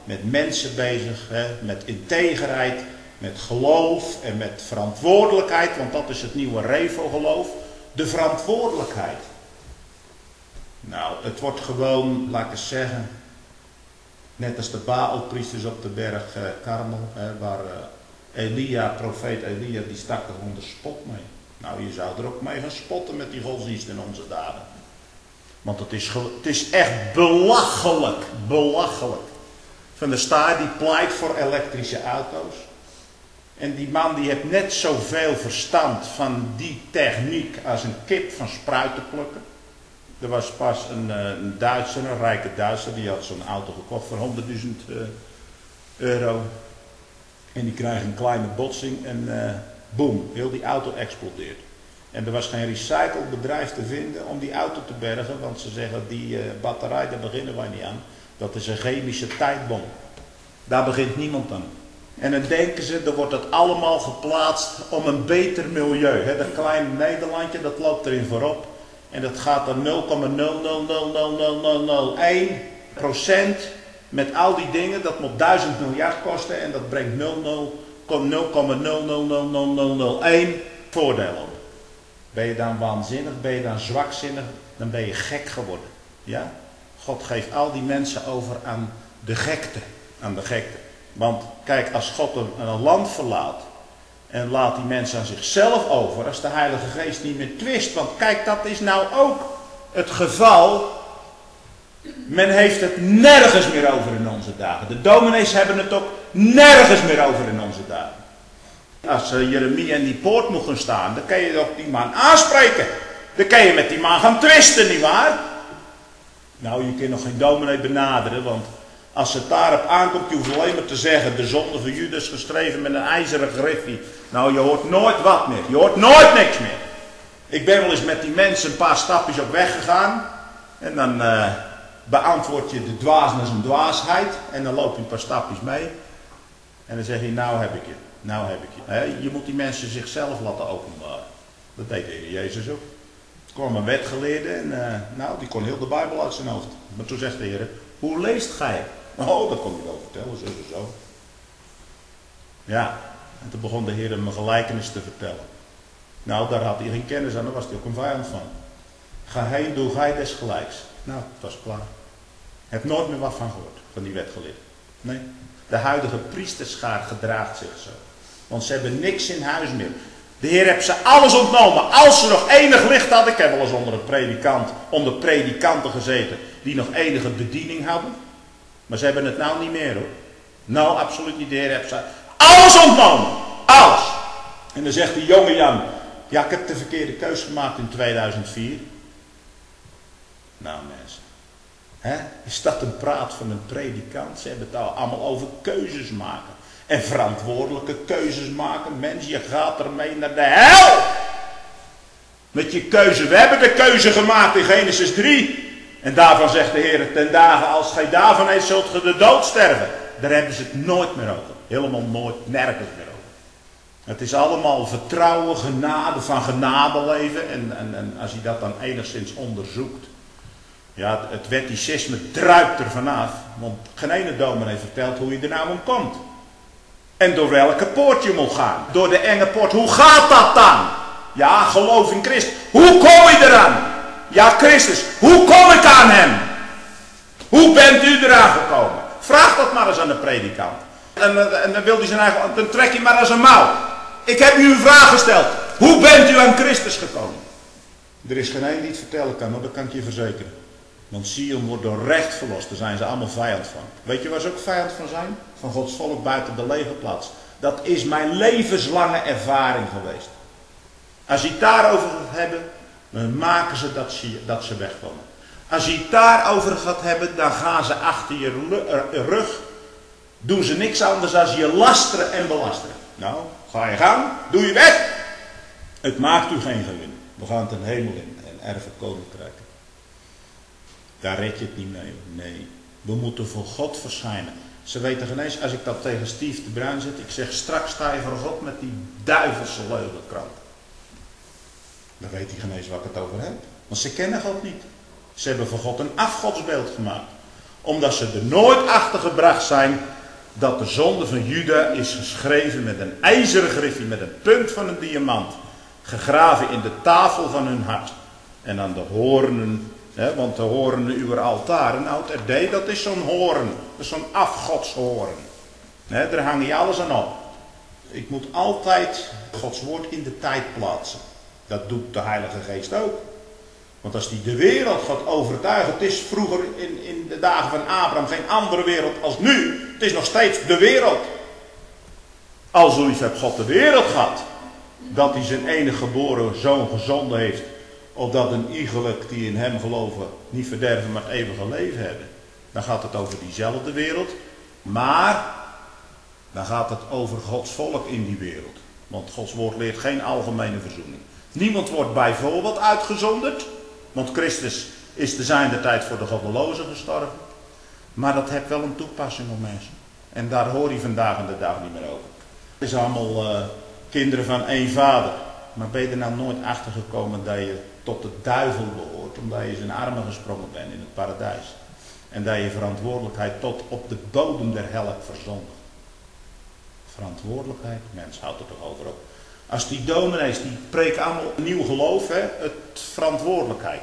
met mensen bezig, met integerheid, met geloof en met verantwoordelijkheid, want dat is het nieuwe Revo-geloof. De verantwoordelijkheid. Nou, het wordt gewoon, laat ik eens zeggen, net als de Baalpriesters op de berg Karmel, waar Elia, profeet Elia, die stak er onder spot mee. Nou, je zou er ook mee gaan spotten met die godsdienst in onze dagen. Want het is echt belachelijk, belachelijk. Van der Staaij die pleit voor elektrische auto's. En die man die heeft net zoveel verstand van die techniek als een kip van spruiten plukken. Er was pas een Duitser, een rijke Duitser, die had zo'n auto gekocht voor 100.000 euro. En die krijgt een kleine botsing en boem, heel die auto explodeert. En er was geen recyclebedrijf te vinden om die auto te bergen, want ze zeggen die batterij, daar beginnen wij niet aan. Dat is een chemische tijdbom. Daar begint niemand aan. En dan denken ze, er wordt dat allemaal geplaatst om een beter milieu. Dat kleine Nederlandje, dat loopt erin voorop. En dat gaat dan 0,0000001% met al die dingen. Dat moet 1000 miljard kosten en dat brengt 0,0000001 voordeel op. Ben je dan waanzinnig, ben je dan zwakzinnig, dan ben je gek geworden. Ja? God geeft al die mensen over aan de gekte. Aan de gekte. Want kijk, als God een land verlaat en laat die mensen aan zichzelf over, als de Heilige Geest niet meer twist. Want kijk, dat is nou ook het geval. Men heeft het nergens meer over in onze dagen. De dominees hebben het ook nergens meer over in onze dagen. Als Jeremia in die poort moet gaan staan, dan kan je toch die man aanspreken. Dan kan je met die man gaan twisten, nietwaar? Nou, je kunt nog geen dominee benaderen, want als het daarop aankomt, je hoeft alleen maar te zeggen, de zonde van Judas geschreven met een ijzeren griffie. Nou, je hoort nooit wat meer. Je hoort nooit niks meer. Ik ben wel eens met die mensen een paar stapjes op weg gegaan. En dan beantwoord je de dwaasnis een dwaasheid. En dan loop je een paar stapjes mee. En dan zeg je, nou heb ik je. Nou heb ik je. Je moet die mensen zichzelf laten openbaren. Dat deed de Heer Jezus ook. Er kwam een wetgeleerde en nou, die kon heel de Bijbel uit zijn hoofd. Maar toen zegt de Heer, hoe leest gij? Oh, dat kon ik wel vertellen, zo en zo. Ja, en toen begon de Heer hem een gelijkenis te vertellen. Nou, daar had hij geen kennis aan, daar was hij ook een vijand van. Ga heen, doe gij desgelijks. Nou, het was klaar. Heb nooit meer wat van gehoord, van die wetgeleerde. Nee, de huidige priesterschaar gedraagt zich zo. Want ze hebben niks in huis meer. De Heer heeft ze alles ontnomen. Als ze nog enig licht hadden. Ik heb wel eens onder predikanten gezeten. Die nog enige bediening hadden. Maar ze hebben het nou niet meer hoor. Nou, absoluut niet. De Heer heeft ze alles ontnomen. Alles. En dan zegt die jonge Jan. Ja, ik heb de verkeerde keus gemaakt in 2004. Nou mensen. Is dat een praat van een predikant? Ze hebben het allemaal over keuzes maken. En verantwoordelijke keuzes maken. Mensen, je gaat ermee naar de hel. Met je keuze. We hebben de keuze gemaakt in Genesis 3. En daarvan zegt de Heer, ten dagen als gij daarvan eet, zult ge de dood sterven. Daar hebben ze het nooit meer over. Helemaal nooit, nergens meer over. Het is allemaal vertrouwen, genade, van genade leven. En als je dat dan enigszins onderzoekt. Ja, het wetticisme druipt er vanaf. Want geen ene dominee vertelt hoe je er nou om komt. En door welke poort je moet gaan. Door de enge poort. Hoe gaat dat dan? Ja, geloof in Christus. Hoe kom je eraan? Ja, Christus. Hoe kom ik aan hem? Hoe bent u eraan gekomen? Vraag dat maar eens aan de predikant. En dan wil hij zijn eigen... Dan trek je maar eens een mouw. Ik heb u een vraag gesteld. Hoe bent u aan Christus gekomen? Er is geen één die het vertellen kan, maar dat kan ik je verzekeren. Want Sion wordt door recht verlost. Daar zijn ze allemaal vijand van. Weet je waar ze ook vijand van zijn? Van Gods volk buiten de legerplaats. Dat is mijn levenslange ervaring geweest. Als je het daarover gaat hebben, dan maken ze dat ze wegkomen. Als je het daarover gaat hebben, dan gaan ze achter je rug. Doen ze niks anders dan je lasteren en belasteren. Nou, ga je gaan, doe je weg. Het maakt u geen gewin. We gaan ten hemel in en erven koninkrijken. Daar red je het niet mee. Nee, we moeten voor God verschijnen. Ze weten geen eens, als ik dat tegen Steve de Bruin zet, ik zeg straks sta je voor God met die duivelse leugenkrant. Dan weet hij geen eens waar ik het over heb. Want ze kennen God niet. Ze hebben voor God een afgodsbeeld gemaakt. Omdat ze er nooit achter gebracht zijn dat de zonde van Juda is geschreven met een ijzeren griffie, met een punt van een diamant. Gegraven in de tafel van hun hart. En aan de hoornen, want de hoornen uw altaar, een oud RD, dat is zo'n hoorn. Dat is zo'n afgodshoorn. Daar hang je alles aan op. Ik moet altijd Gods woord in de tijd plaatsen. Dat doet de Heilige Geest ook. Want als die de wereld gaat overtuigen, het is vroeger in de dagen van Abraham geen andere wereld als nu. Het is nog steeds de wereld. Al zo lief heeft God de wereld gehad, dat hij zijn enige geboren zoon gezonden heeft, opdat een iegelijk die in hem geloven niet verderven, maar het eeuwige leven hebben. Dan gaat het over diezelfde wereld, maar dan gaat het over Gods volk in die wereld. Want Gods woord leert geen algemene verzoening. Niemand wordt bijvoorbeeld uitgezonderd, want Christus is te zijner tijd voor de goddelozen gestorven. Maar dat heeft wel een toepassing op mensen. En daar hoor je vandaag en de dag niet meer over. Het is allemaal kinderen van één vader. Maar ben je er nou nooit achter gekomen dat je tot de duivel behoort, omdat je zijn armen gesprongen bent in het paradijs. En dat je verantwoordelijkheid tot op de bodem der hel hebt verzondigd. Verantwoordelijkheid, mens houdt er toch over op. Als die dominees, die preken allemaal nieuw geloof, het verantwoordelijkheid.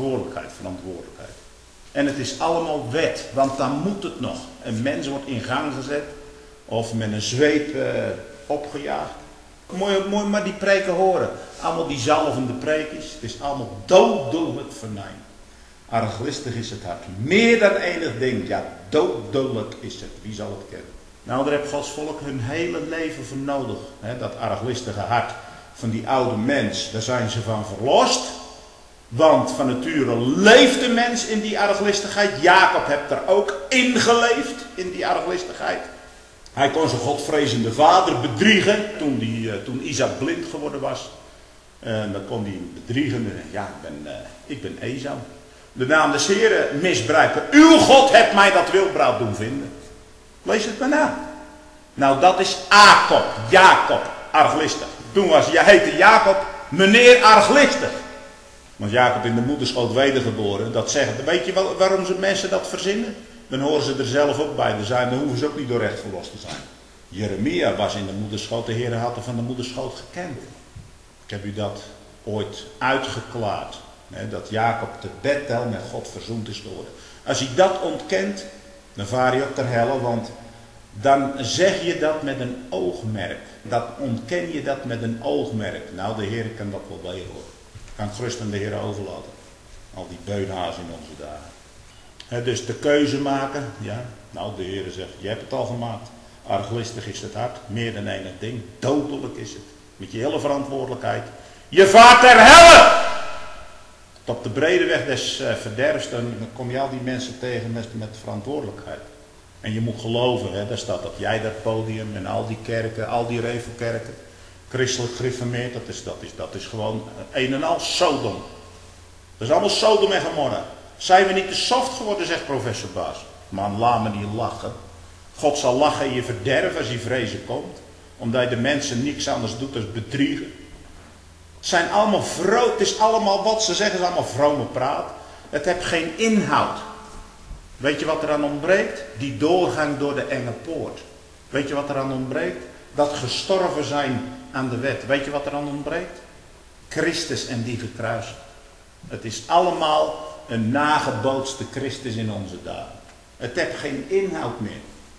En het is allemaal wet, want dan moet het nog. Een mens wordt in gang gezet, of met een zweep opgejaagd. Mooi maar die preken horen. Allemaal die zalvende preekjes. Het is allemaal dodelijk venijn. Arglistig is het hart. Meer dan enig ding. Ja, dodelijk is het. Wie zal het kennen? Nou, daar heeft Gods volk hun hele leven voor nodig. Dat arglistige hart van die oude mens. Daar zijn ze van verlost. Want van nature leeft de mens in die arglistigheid. Jacob heeft er ook in geleefd. In die arglistigheid. Hij kon zijn godvrezende vader bedriegen. Toen Isaac blind geworden was. Dan kon hij hem bedriegen. Ja, ik ben Esau. De naam des Heren misbruiken. Uw God hebt mij dat wildbraad doen vinden. Lees het maar na. Nou, dat is Jacob, arglistig. Toen heette Jacob meneer arglistig. Want Jacob in de moederschoot wedergeboren. Dat zeggen, weet je waarom ze mensen dat verzinnen? Dan horen ze er zelf ook bij te zijn. Dan hoeven ze ook niet door recht verlost te zijn. Jeremia was in de moederschoot. De Heer had hem van de moederschoot gekend. Ik heb u dat ooit uitgeklaard. Dat Jacob te Bethel met God verzoend is geworden. Als hij dat ontkent, dan vaar je op ter helle. Want dan zeg je dat met een oogmerk. Dan ontken je dat met een oogmerk. Nou, de Heer kan dat wel bij je horen. Kan gerust aan de Heer overlaten. Al die beunhaas in onze dagen. Dus de keuze maken. Ja, nou, de Heer zegt, je hebt het al gemaakt. Arglistig is het hart. Meer dan enig ding. Dodelijk is het. Met je hele verantwoordelijkheid. Je vaart ter helle! Op de brede weg des verderfs, dan kom je al die mensen tegen met verantwoordelijkheid. En je moet geloven, daar staat dat jij dat podium en al die kerken, al die revelkerken, christelijk gereformeerd, dat is gewoon een en al Sodom. Dat is allemaal Sodom en Gomorra. Zijn we niet te soft geworden, zegt professor Baas. Man, laat me niet lachen. God zal lachen in je verderf als hij vrezen komt. Omdat je de mensen niks anders doet dan bedriegen. Het is allemaal wat ze zeggen, is allemaal vrome praat. Het heeft geen inhoud. Weet je wat er aan ontbreekt? Die doorgang door de enge poort. Weet je wat er aan ontbreekt? Dat gestorven zijn aan de wet. Weet je wat er aan ontbreekt? Christus en die gekruisigd. Het is allemaal een nagebootste Christus in onze dagen. Het heeft geen inhoud meer.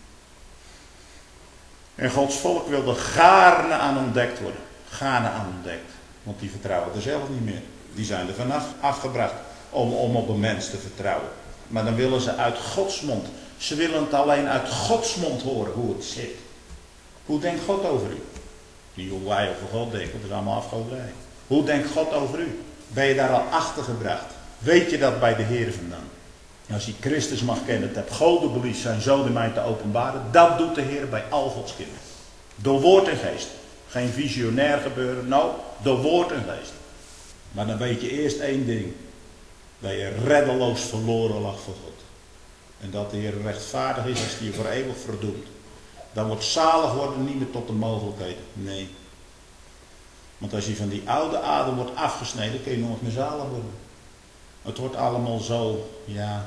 En Gods volk wil er gaarne aan ontdekt worden. Gaarne aan ontdekt. Want die vertrouwen er zelf niet meer. Die zijn er vanaf afgebracht om op een mens te vertrouwen. Maar dan willen ze uit Gods mond. Ze willen het alleen uit Gods mond horen hoe het zit. Hoe denkt God over u? Niet hoe wij over God denken, dat is allemaal afgoderij. Hoe denkt God over u? Ben je daar al achter gebracht? Weet je dat bij de Heer vandaan? Als je Christus mag kennen, het hebt God beliefd zijn zoon in mij te openbaren. Dat doet de Heer bij al Gods kinderen. Door woord en geest. Geen visionair gebeuren, nou, door woord en geest. Maar dan weet je eerst één ding. Dat je reddeloos verloren lag voor God. En dat de Heer rechtvaardig is als hij je voor eeuwig verdoemt. Dan wordt zalig worden niet meer tot de mogelijkheden. Nee. Want als je van die oude adem wordt afgesneden, kun je nooit meer zalig worden. Het wordt allemaal zo, ja,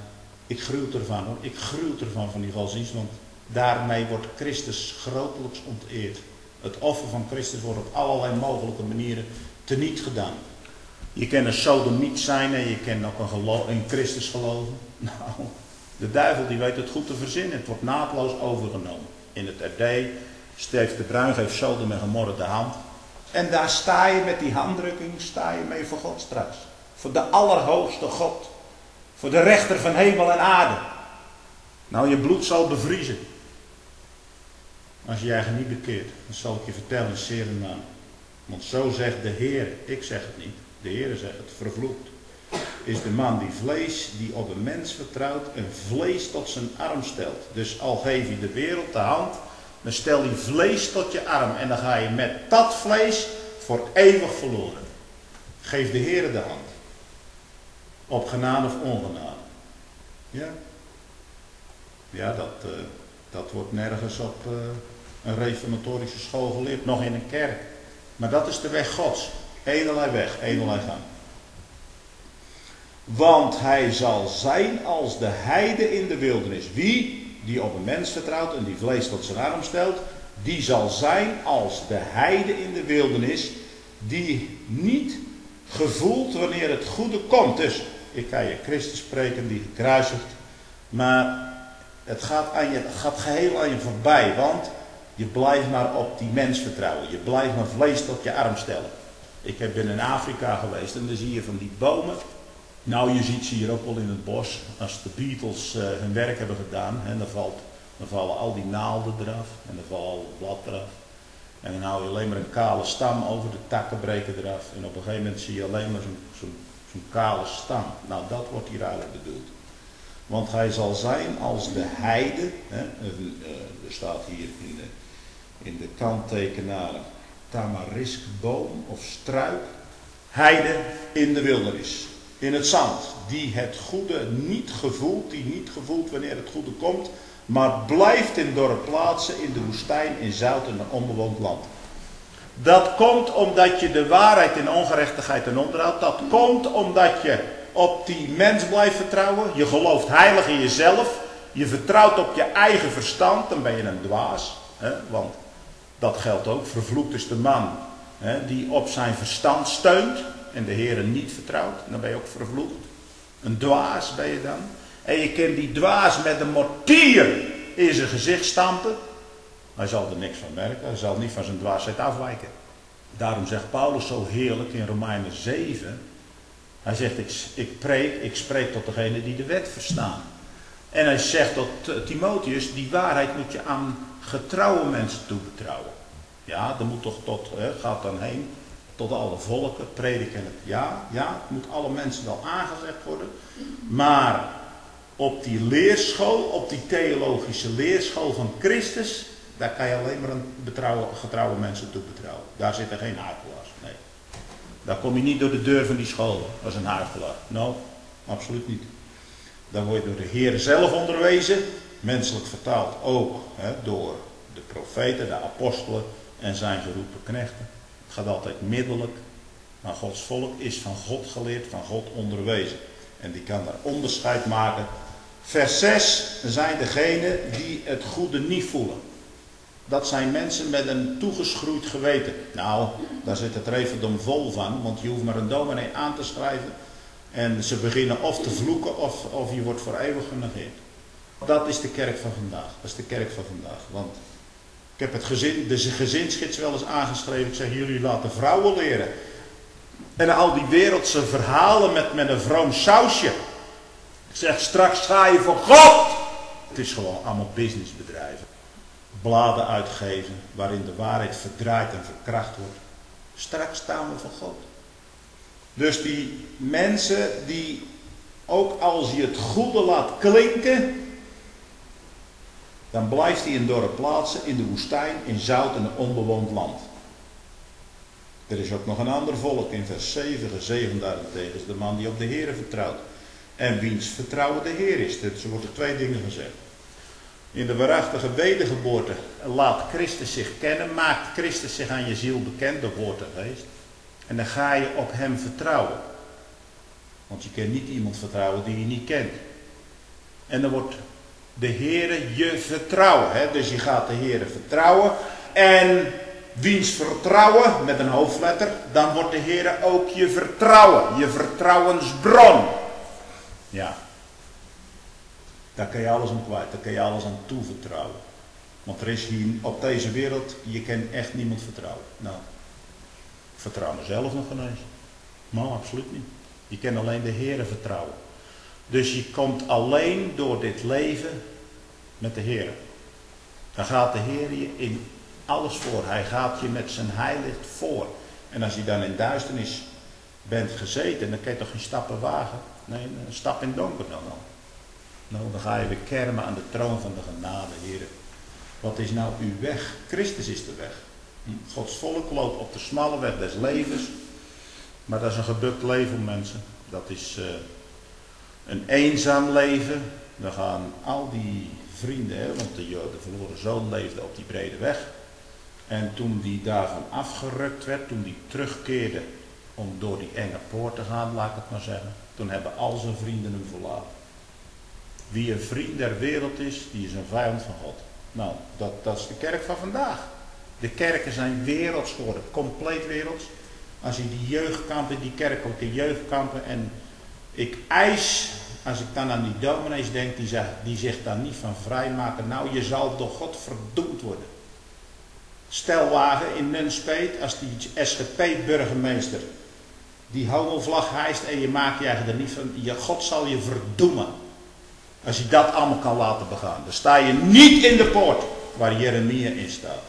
Ik gruw ervan hoor, ik gruw ervan van die godsdienst, want daarmee wordt Christus grotelijks onteerd. Het offer van Christus wordt op allerlei mogelijke manieren teniet gedaan. Je kan een sodomiet zijn en je kan ook in Christus geloven. Nou, de duivel die weet het goed te verzinnen. Het wordt naadloos overgenomen. In het RD, Steve de Bruin geeft Sodom en Gomorra de hand. En daar sta je met die handdrukking, sta je mee voor God straks. Voor de allerhoogste God. Voor de rechter van hemel en aarde. Nou, je bloed zal bevriezen. Als je je eigen niet bekeert, dan zal ik je vertellen, zeer en naam. Want zo zegt de Heer, ik zeg het niet, de Heer zegt het, vervloekt is de man die op een mens vertrouwt en vlees tot zijn arm stelt. Dus al geef je de wereld de hand, dan stel je vlees tot je arm en dan ga je met dat vlees voor eeuwig verloren. Geef de Heer de hand. Op genade of ongenade. Ja. Ja, dat wordt nergens op een reformatorische school geleerd, nog in een kerk. Maar dat is de weg Gods. Eenerlei weg, eenerlei gang. Want hij zal zijn als de heide in de wildernis. Wie? Die op een mens vertrouwt en die vlees tot zijn arm stelt. Die zal zijn als de heide in de wildernis. Die niet gevoelt wanneer het goede komt. Dus ik kan je Christus spreken die gekruisigd. Maar het gaat geheel aan je voorbij. Want je blijft maar op die mens vertrouwen. Je blijft maar vlees tot je arm stellen. Ik ben in Afrika geweest en dan zie je van die bomen. Nou, je ziet ze hier ook wel in het bos. Als de Beatles hun werk hebben gedaan, hè, dan vallen al die naalden eraf. En dan valt al het blad eraf. En dan hou je alleen maar een kale stam over, de takken breken eraf. En op een gegeven moment zie je alleen maar zo'n kale stam. Nou, dat wordt hier eigenlijk bedoeld. Want hij zal zijn als de heide. Hè, er staat hier in de kanttekenaren tamariskboom of struik. Heide in de wildernis. In het zand. Die het goede niet gevoelt. Die niet gevoelt wanneer het goede komt. Maar blijft in dorre plaatsen, in de woestijn, in zout en een onbewoond land. Dat komt omdat je de waarheid in ongerechtigheid en onderhoud. Dat komt omdat je op die mens blijft vertrouwen. Je gelooft heilig in jezelf. Je vertrouwt op je eigen verstand. Dan ben je een dwaas. Hè? Want dat geldt ook. Vervloekt is de man, hè, die op zijn verstand steunt. En de Heer niet vertrouwt. Dan ben je ook vervloekt. Een dwaas ben je dan. En je kunt die dwaas met een mortier in zijn gezicht stampen. Hij zal er niks van merken. Hij zal niet van zijn dwaasheid afwijken. Daarom zegt Paulus zo heerlijk in Romeinen 7. Hij zegt, ik spreek tot degene die de wet verstaan. En hij zegt tot Timotheus, die waarheid moet je aan getrouwe mensen toebetrouwen. Ja, dat moet toch gaat dan heen tot alle volken, prediken het. Ja, het moet alle mensen wel aangezegd worden. Maar op die leerschool, op die theologische leerschool van Christus, daar kan je alleen maar een getrouwe mensen toe betrouwen. Daar zitten geen huichelaars. Nee. Daar kom je niet door de deur van die school als een huichelaar. Nou, absoluut niet. Dan word je door de Heer zelf onderwezen, menselijk vertaald ook door de profeten, de apostelen en zijn geroepen knechten. Het gaat altijd middelijk, maar Gods volk is van God geleerd, van God onderwezen. En die kan daar onderscheid maken. Vers 6 zijn degenen die het goede niet voelen. Dat zijn mensen met een toegeschroeid geweten. Nou, daar zit het reverdom vol van, want je hoeft maar een dominee aan te schrijven. En ze beginnen of te vloeken of je wordt voor eeuwig genegeerd. Dat is de kerk van vandaag. Dat is de kerk van vandaag. Want ik heb de gezinsgids wel eens aangeschreven. Ik zeg, jullie laten vrouwen leren. En al die wereldse verhalen met een vroom sausje. Ik zeg, straks ga je voor God. Het is gewoon allemaal businessbedrijven. Bladen uitgeven waarin de waarheid verdraaid en verkracht wordt. Straks staan we voor God. Dus die mensen die, ook als je het goede laat klinken, dan blijft hij in dorre plaatsen, in de woestijn, in zout en een onbewoond land. Er is ook nog een ander volk in vers 7 gezegend daarentegen, is de man die op de Heer vertrouwt. En wiens vertrouwen de Heer is. Dus er worden twee dingen gezegd. In de waarachtige wedergeboorte laat Christus zich kennen, maakt Christus zich aan je ziel bekend, door woord en geest. En dan ga je op hem vertrouwen. Want je kan niet iemand vertrouwen die je niet kent. En dan wordt de Heere je vertrouwen. Hè? Dus je gaat de Heere vertrouwen. En wiens vertrouwen, met een hoofdletter, dan wordt de Heere ook je vertrouwen. Je vertrouwensbron. Ja. Daar kan je alles aan kwijt. Daar kan je alles aan toevertrouwen. Want er is hier op deze wereld, je kan echt niemand vertrouwen. Nou, ik vertrouw mezelf nog ineens. Nou, absoluut niet. Je kan alleen de Heere vertrouwen. Dus je komt alleen door dit leven met de Heer. Dan gaat de Heer je in alles voor. Hij gaat je met zijn heilicht voor. En als je dan in duisternis bent gezeten, dan kan je toch geen stappen wagen. Nee, een stap in het donker dan al. Nou, dan ga je weer kermen aan de troon van de genade, Heer. Wat is nou uw weg? Christus is de weg. Gods volk loopt op de smalle weg des levens. Maar dat is een gebukt leven, mensen. Dat is een eenzaam leven. Dan gaan al die vrienden, hè, want de verloren zoon leefde op die brede weg. En toen die daarvan afgerukt werd, toen die terugkeerde om door die enge poort te gaan, laat ik het maar zeggen. Toen hebben al zijn vrienden hem verlaten. Wie een vriend der wereld is, die is een vijand van God. Nou, dat is de kerk van vandaag. De kerken zijn werelds geworden, compleet werelds. Als je die jeugdkampen, die kerkelijke jeugdkampen, en ik eis, als ik dan aan die dominees denk, die zich daar niet van vrijmaken. Nou, je zal door God verdoemd worden. Stelwagen in Nunspeet, als die SGP-burgemeester die homovlag hijst en je maakt je er niet van, God zal je verdoemen. Als je dat allemaal kan laten begaan. Dan sta je niet in de poort waar Jeremia in staat.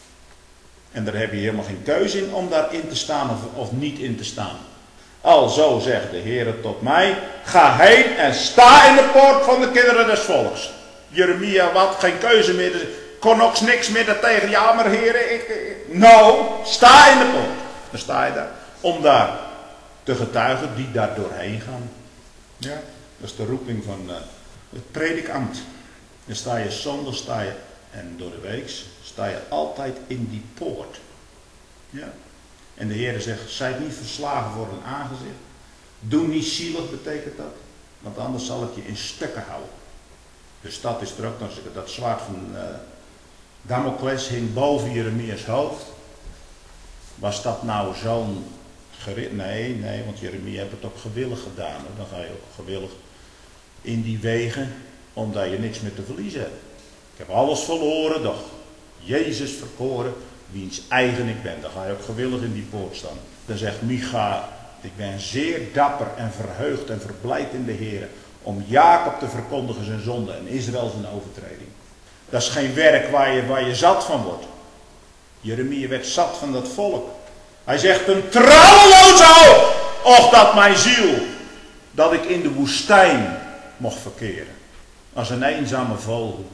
En daar heb je helemaal geen keuze in om daarin te staan of niet in te staan. Alzo zegt de Heer tot mij, ga heen en sta in de poort van de kinderen des volks. Jeremia, wat? Geen keuze meer. Kon ook niks meer tegen. Ja, maar Heer, nou, sta in de poort. Dan sta je daar. Om daar te getuigen die daar doorheen gaan. Ja, dat is de roeping van het predikambt. Dan sta je zondag, en door de week sta je altijd in die poort. Ja. En de Heer zegt, zijt niet verslagen voor een aangezicht. Doe niet zielig, betekent dat. Want anders zal ik je in stukken houden. Dus dat is er ook nog. Dat zwaard van Damocles hing boven Jeremia's hoofd. Was dat nou zo'n gericht? Nee, want Jeremia heeft het ook gewillig gedaan. Hè. Dan ga je ook gewillig in die wegen, omdat je niks meer te verliezen hebt. Ik heb alles verloren, doch Jezus verkoren, wiens eigen ik ben. Dan ga je ook gewillig in die poort staan. Dan zegt Micha, ik ben zeer dapper en verheugd en verblijd in de Heer, om Jacob te verkondigen zijn zonde en Israël zijn overtreding. Dat is geen werk waar je zat van wordt. Jeremia werd zat van dat volk. Hij zegt, een trouweloze hoop, och dat mijn ziel, dat ik in de woestijn mocht verkeren. Als een eenzame vogel.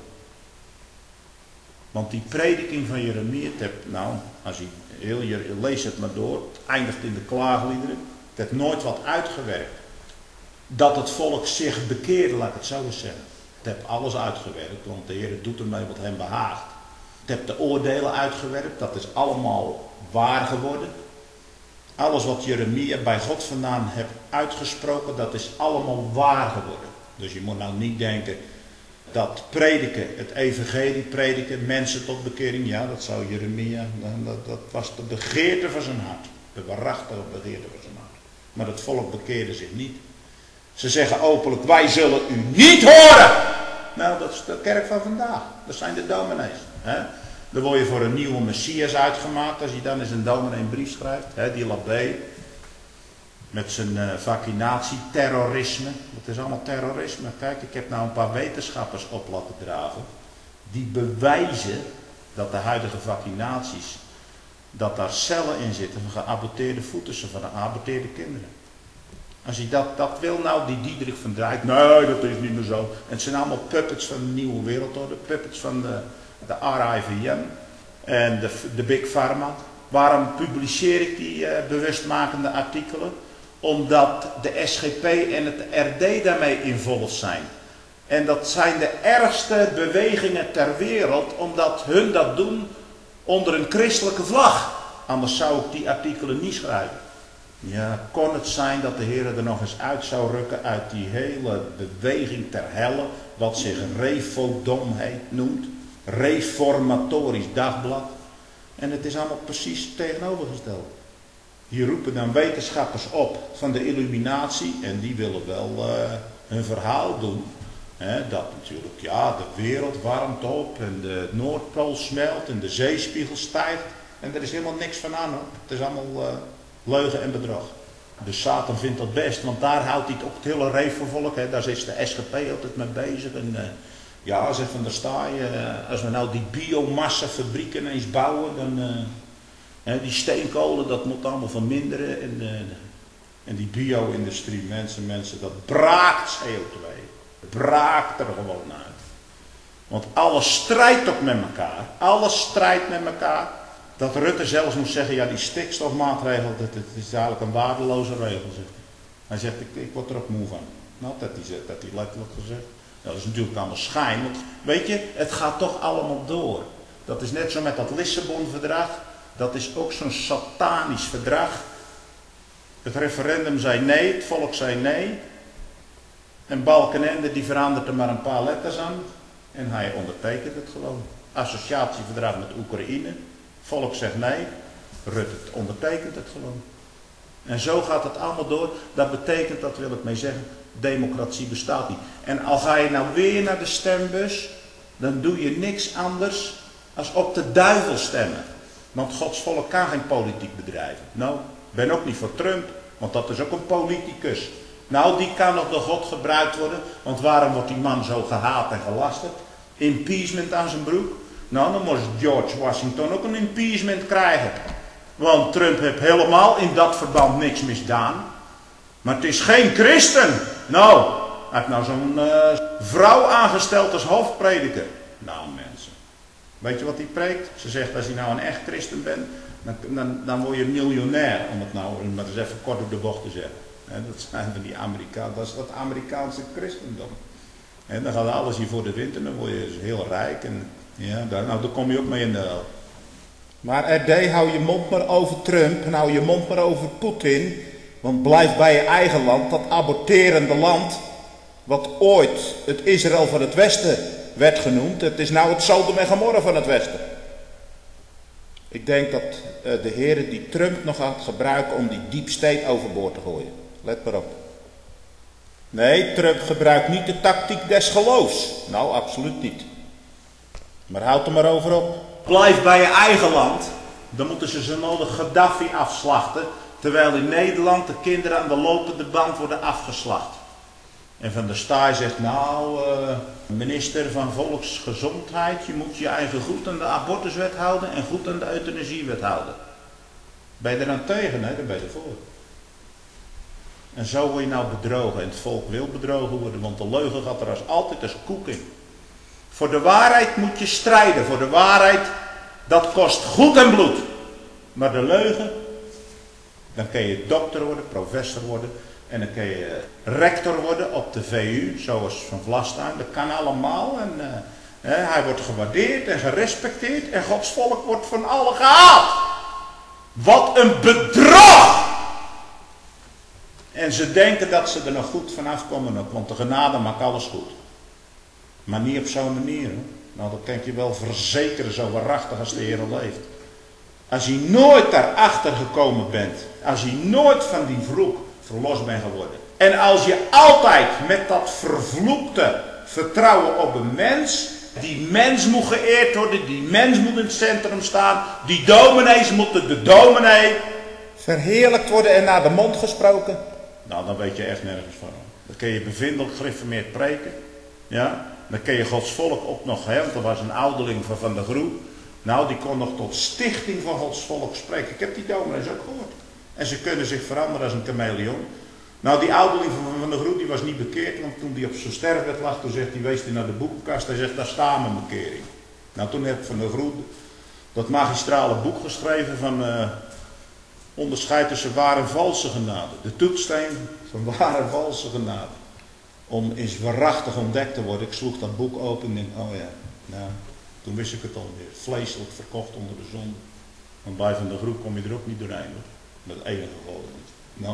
Want die prediking van Jeremia, als je leest het maar door, het eindigt in de klaagliederen. Het heeft nooit wat uitgewerkt. Dat het volk zich bekeerde, laat ik het zo eens zeggen. Het heeft alles uitgewerkt, want de Heer doet ermee wat hem behaagt. Het heeft de oordelen uitgewerkt, dat is allemaal waar geworden. Alles wat Jeremia bij God vandaan heeft uitgesproken, dat is allemaal waar geworden. Dus je moet nou niet denken dat prediken, het evangelie prediken, mensen tot bekering, ja, dat zou Jeremia, dat was de begeerte van zijn hart. De waarachtige begeerte van zijn hart. Maar het volk bekeerde zich niet. Ze zeggen openlijk, wij zullen u niet horen. Nou, dat is de kerk van vandaag. Dat zijn de dominees. Hè? Dan word je voor een nieuwe Messias uitgemaakt. Als je dan eens een dominee een brief schrijft. Hè, die Labé. Met zijn vaccinatieterrorisme. Dat is allemaal terrorisme. Kijk, ik heb nou een paar wetenschappers op laten draven. Die bewijzen dat de huidige vaccinaties, dat daar cellen in zitten van geaborteerde foetussen, van geaborteerde kinderen. Als je dat wil nou, die Diederik van Dijk, nee, dat is niet meer zo. En het zijn allemaal puppets van de nieuwe wereldorde, puppets van de RIVM en de Big Pharma. Waarom publiceer ik die bewustmakende artikelen? Omdat de SGP en het RD daarmee involved zijn. En dat zijn de ergste bewegingen ter wereld, omdat hun dat doen onder een christelijke vlag. Anders zou ik die artikelen niet schrijven. Ja, kon het zijn dat de Heer er nog eens uit zou rukken uit die hele beweging ter helle, wat zich Revodom noemt, Reformatorisch Dagblad. En het is allemaal precies tegenovergesteld. Hier roepen dan wetenschappers op van de illuminatie en die willen wel hun verhaal doen. Dat natuurlijk, ja, de wereld warmt op en de Noordpool smelt en de zeespiegel stijgt. En er is helemaal niks van aan hoor. Het is allemaal leugen en bedrog. Dus Satan vindt dat best, want daar houdt hij het op het hele reefvervolk. Daar is de SGP altijd mee bezig. En ja, zeg van daar sta je, als we nou die biomassafabrieken eens bouwen, dan die steenkolen, dat moet allemaal verminderen. En die bio-industrie, mensen, dat braakt CO2. Braakt er gewoon uit. Want alles strijdt ook met elkaar. Alles strijdt met elkaar. Dat Rutte zelfs moet zeggen, ja die stikstofmaatregel, dat is eigenlijk een waardeloze regel, zegt hij. Hij zegt, ik word er ook moe van. Nou, dat hij letterlijk gezegd. Dat is natuurlijk allemaal schijn, want weet je, het gaat toch allemaal door. Dat is net zo met dat Lissabon-verdrag. Dat is ook zo'n satanisch verdrag. Het referendum zei nee, het volk zei nee. En Balkenende die verandert er maar een paar letters aan. En hij ondertekent het gewoon. Associatieverdrag met Oekraïne. Volk zegt nee. Rutte ondertekent het gewoon. En zo gaat het allemaal door. Dat betekent, dat wil ik mee zeggen, democratie bestaat niet. En al ga je nou weer naar de stembus, dan doe je niks anders als op de duivel stemmen. Want Gods volk kan geen politiek bedrijven. Nou, ik ben ook niet voor Trump, want dat is ook een politicus. Nou, die kan nog door God gebruikt worden, want waarom wordt die man zo gehaat en gelasterd? Impeachment aan zijn broek. Nou, dan moest George Washington ook een impeachment krijgen. Want Trump heeft helemaal in dat verband niks misdaan. Maar het is geen christen. Nou, hij heeft nou zo'n vrouw aangesteld als hoofdprediker. Nou mensen, weet je wat hij preekt? Ze zegt, als je nou een echt christen bent, dan word je miljonair. Om het nou maar eens even kort op de bocht te zeggen. Dat zijn van die Amerikanen, dat is dat Amerikaanse christendom. En dan gaat alles hier voor de wind en dan word je dus heel rijk. En ja, daar kom je ook mee in de hel.
Maar RD, hou je mond maar over Trump en hou je mond maar over Poetin. Want blijf bij je eigen land, dat aborterende land, wat ooit het Israël van het Westen werd genoemd. Het is nou het Sodom en Gomorra van het Westen. Ik denk dat de Heer die Trump nog gaat gebruiken om die deep state overboord te gooien. Let maar op. Nee, Trump gebruikt niet de tactiek des geloofs. Nou, absoluut niet. Maar houd er maar over op.
Blijf bij je eigen land. Dan moeten ze zo nodig Gaddafi afslachten. Terwijl in Nederland de kinderen aan de lopende band worden afgeslacht. En Van der Staaij zegt, nou, minister van Volksgezondheid, je moet je eigen goed aan de abortuswet houden en goed aan de euthanasiewet houden. Ben je er dan tegen? Nee, dan ben je ervoor. En zo word je nou bedrogen. En het volk wil bedrogen worden, want de leugen gaat er als altijd als koek in. Voor de waarheid moet je strijden. Voor de waarheid, dat kost goed en bloed. Maar de leugen, dan kun je dokter worden, professor worden. En dan kun je rector worden op de VU, zoals Van Vlastuin. Dat kan allemaal. En hij wordt gewaardeerd en gerespecteerd. En Gods volk wordt van allen gehaald. Wat een bedrog! En ze denken dat ze er nog goed vanaf komen. Want de genade maakt alles goed. Maar niet op zo'n manier. Hoor. Nou, dat kan je wel verzekeren, zo waarachtig als de Heer leeft. Als je nooit daarachter gekomen bent. Als je nooit van die vloek verlost bent geworden. En als je altijd met dat vervloekte vertrouwen op een mens. Die mens moet geëerd worden. Die mens moet in het centrum staan. Die dominees moeten de dominee
verheerlijkt worden en naar de mond gesproken.
Nou, dan weet je echt nergens van. Dan kun je bevindelijk gereformeerd preken. Ja. Dan kun je Gods volk ook nog, want er was een ouderling van de Groep. Nou, die kon nog tot stichting van Gods volk spreken. Ik heb die dominees ook gehoord. En ze kunnen zich veranderen als een chameleon. Nou, die ouderling van de Groep, die was niet bekeerd. Want toen hij op zijn sterfbed lag, toen zegt hij, wees hij naar de boekenkast. Hij zegt, daar staat mijn bekering. Nou, toen heb Van de Groep dat magistrale boek geschreven van onderscheid tussen ware en valse genade. De toetssteen van ware en valse genade. Om eens waarachtig ontdekt te worden. Ik sloeg dat boek open en denk, oh ja, nou, toen wist ik het alweer. Vleeselijk verkocht onder de zon. Want bij Van de Groep kom je er ook niet doorheen. Hoor. Met enige gevolg niet. Nou.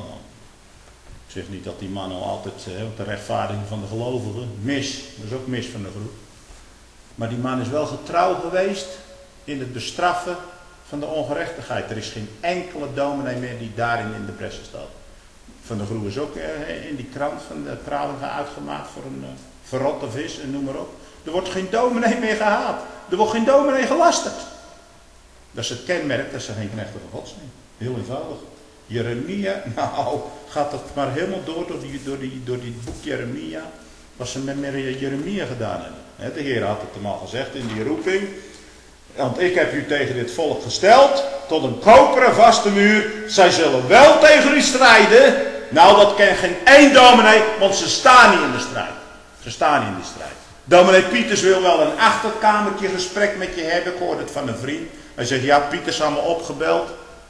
Ik zeg niet dat die man al altijd, de rechtvaardiging van de gelovigen, mis. Dat is ook mis van de groep. Maar die man is wel getrouw geweest in het bestraffen van de ongerechtigheid. Er is geen enkele dominee meer die daarin in de bressen staat. Van der Groe is ook in die krant van de Pralinga uitgemaakt voor een verrotte vis en noem maar op. Er wordt geen dominee meer gehaat. Er wordt geen dominee gelasterd. Dat is het kenmerk dat ze geen knechten van God zijn. Heel eenvoudig. Jeremia, nou gaat het maar helemaal door die boek Jeremia. Wat ze met Jeremia gedaan hebben. De Heer had het hem al gezegd in die roeping. Want ik heb u tegen dit volk gesteld, tot een koperen vaste muur. Zij zullen wel tegen u strijden. Nou, dat kent geen één dominee, want ze staan niet in de strijd. Ze staan niet in de strijd. Dominee Pieters wil wel een achterkamertje gesprek met je hebben. Ik hoorde het van een vriend. Hij zegt, ja, Pieters had me opgebeld.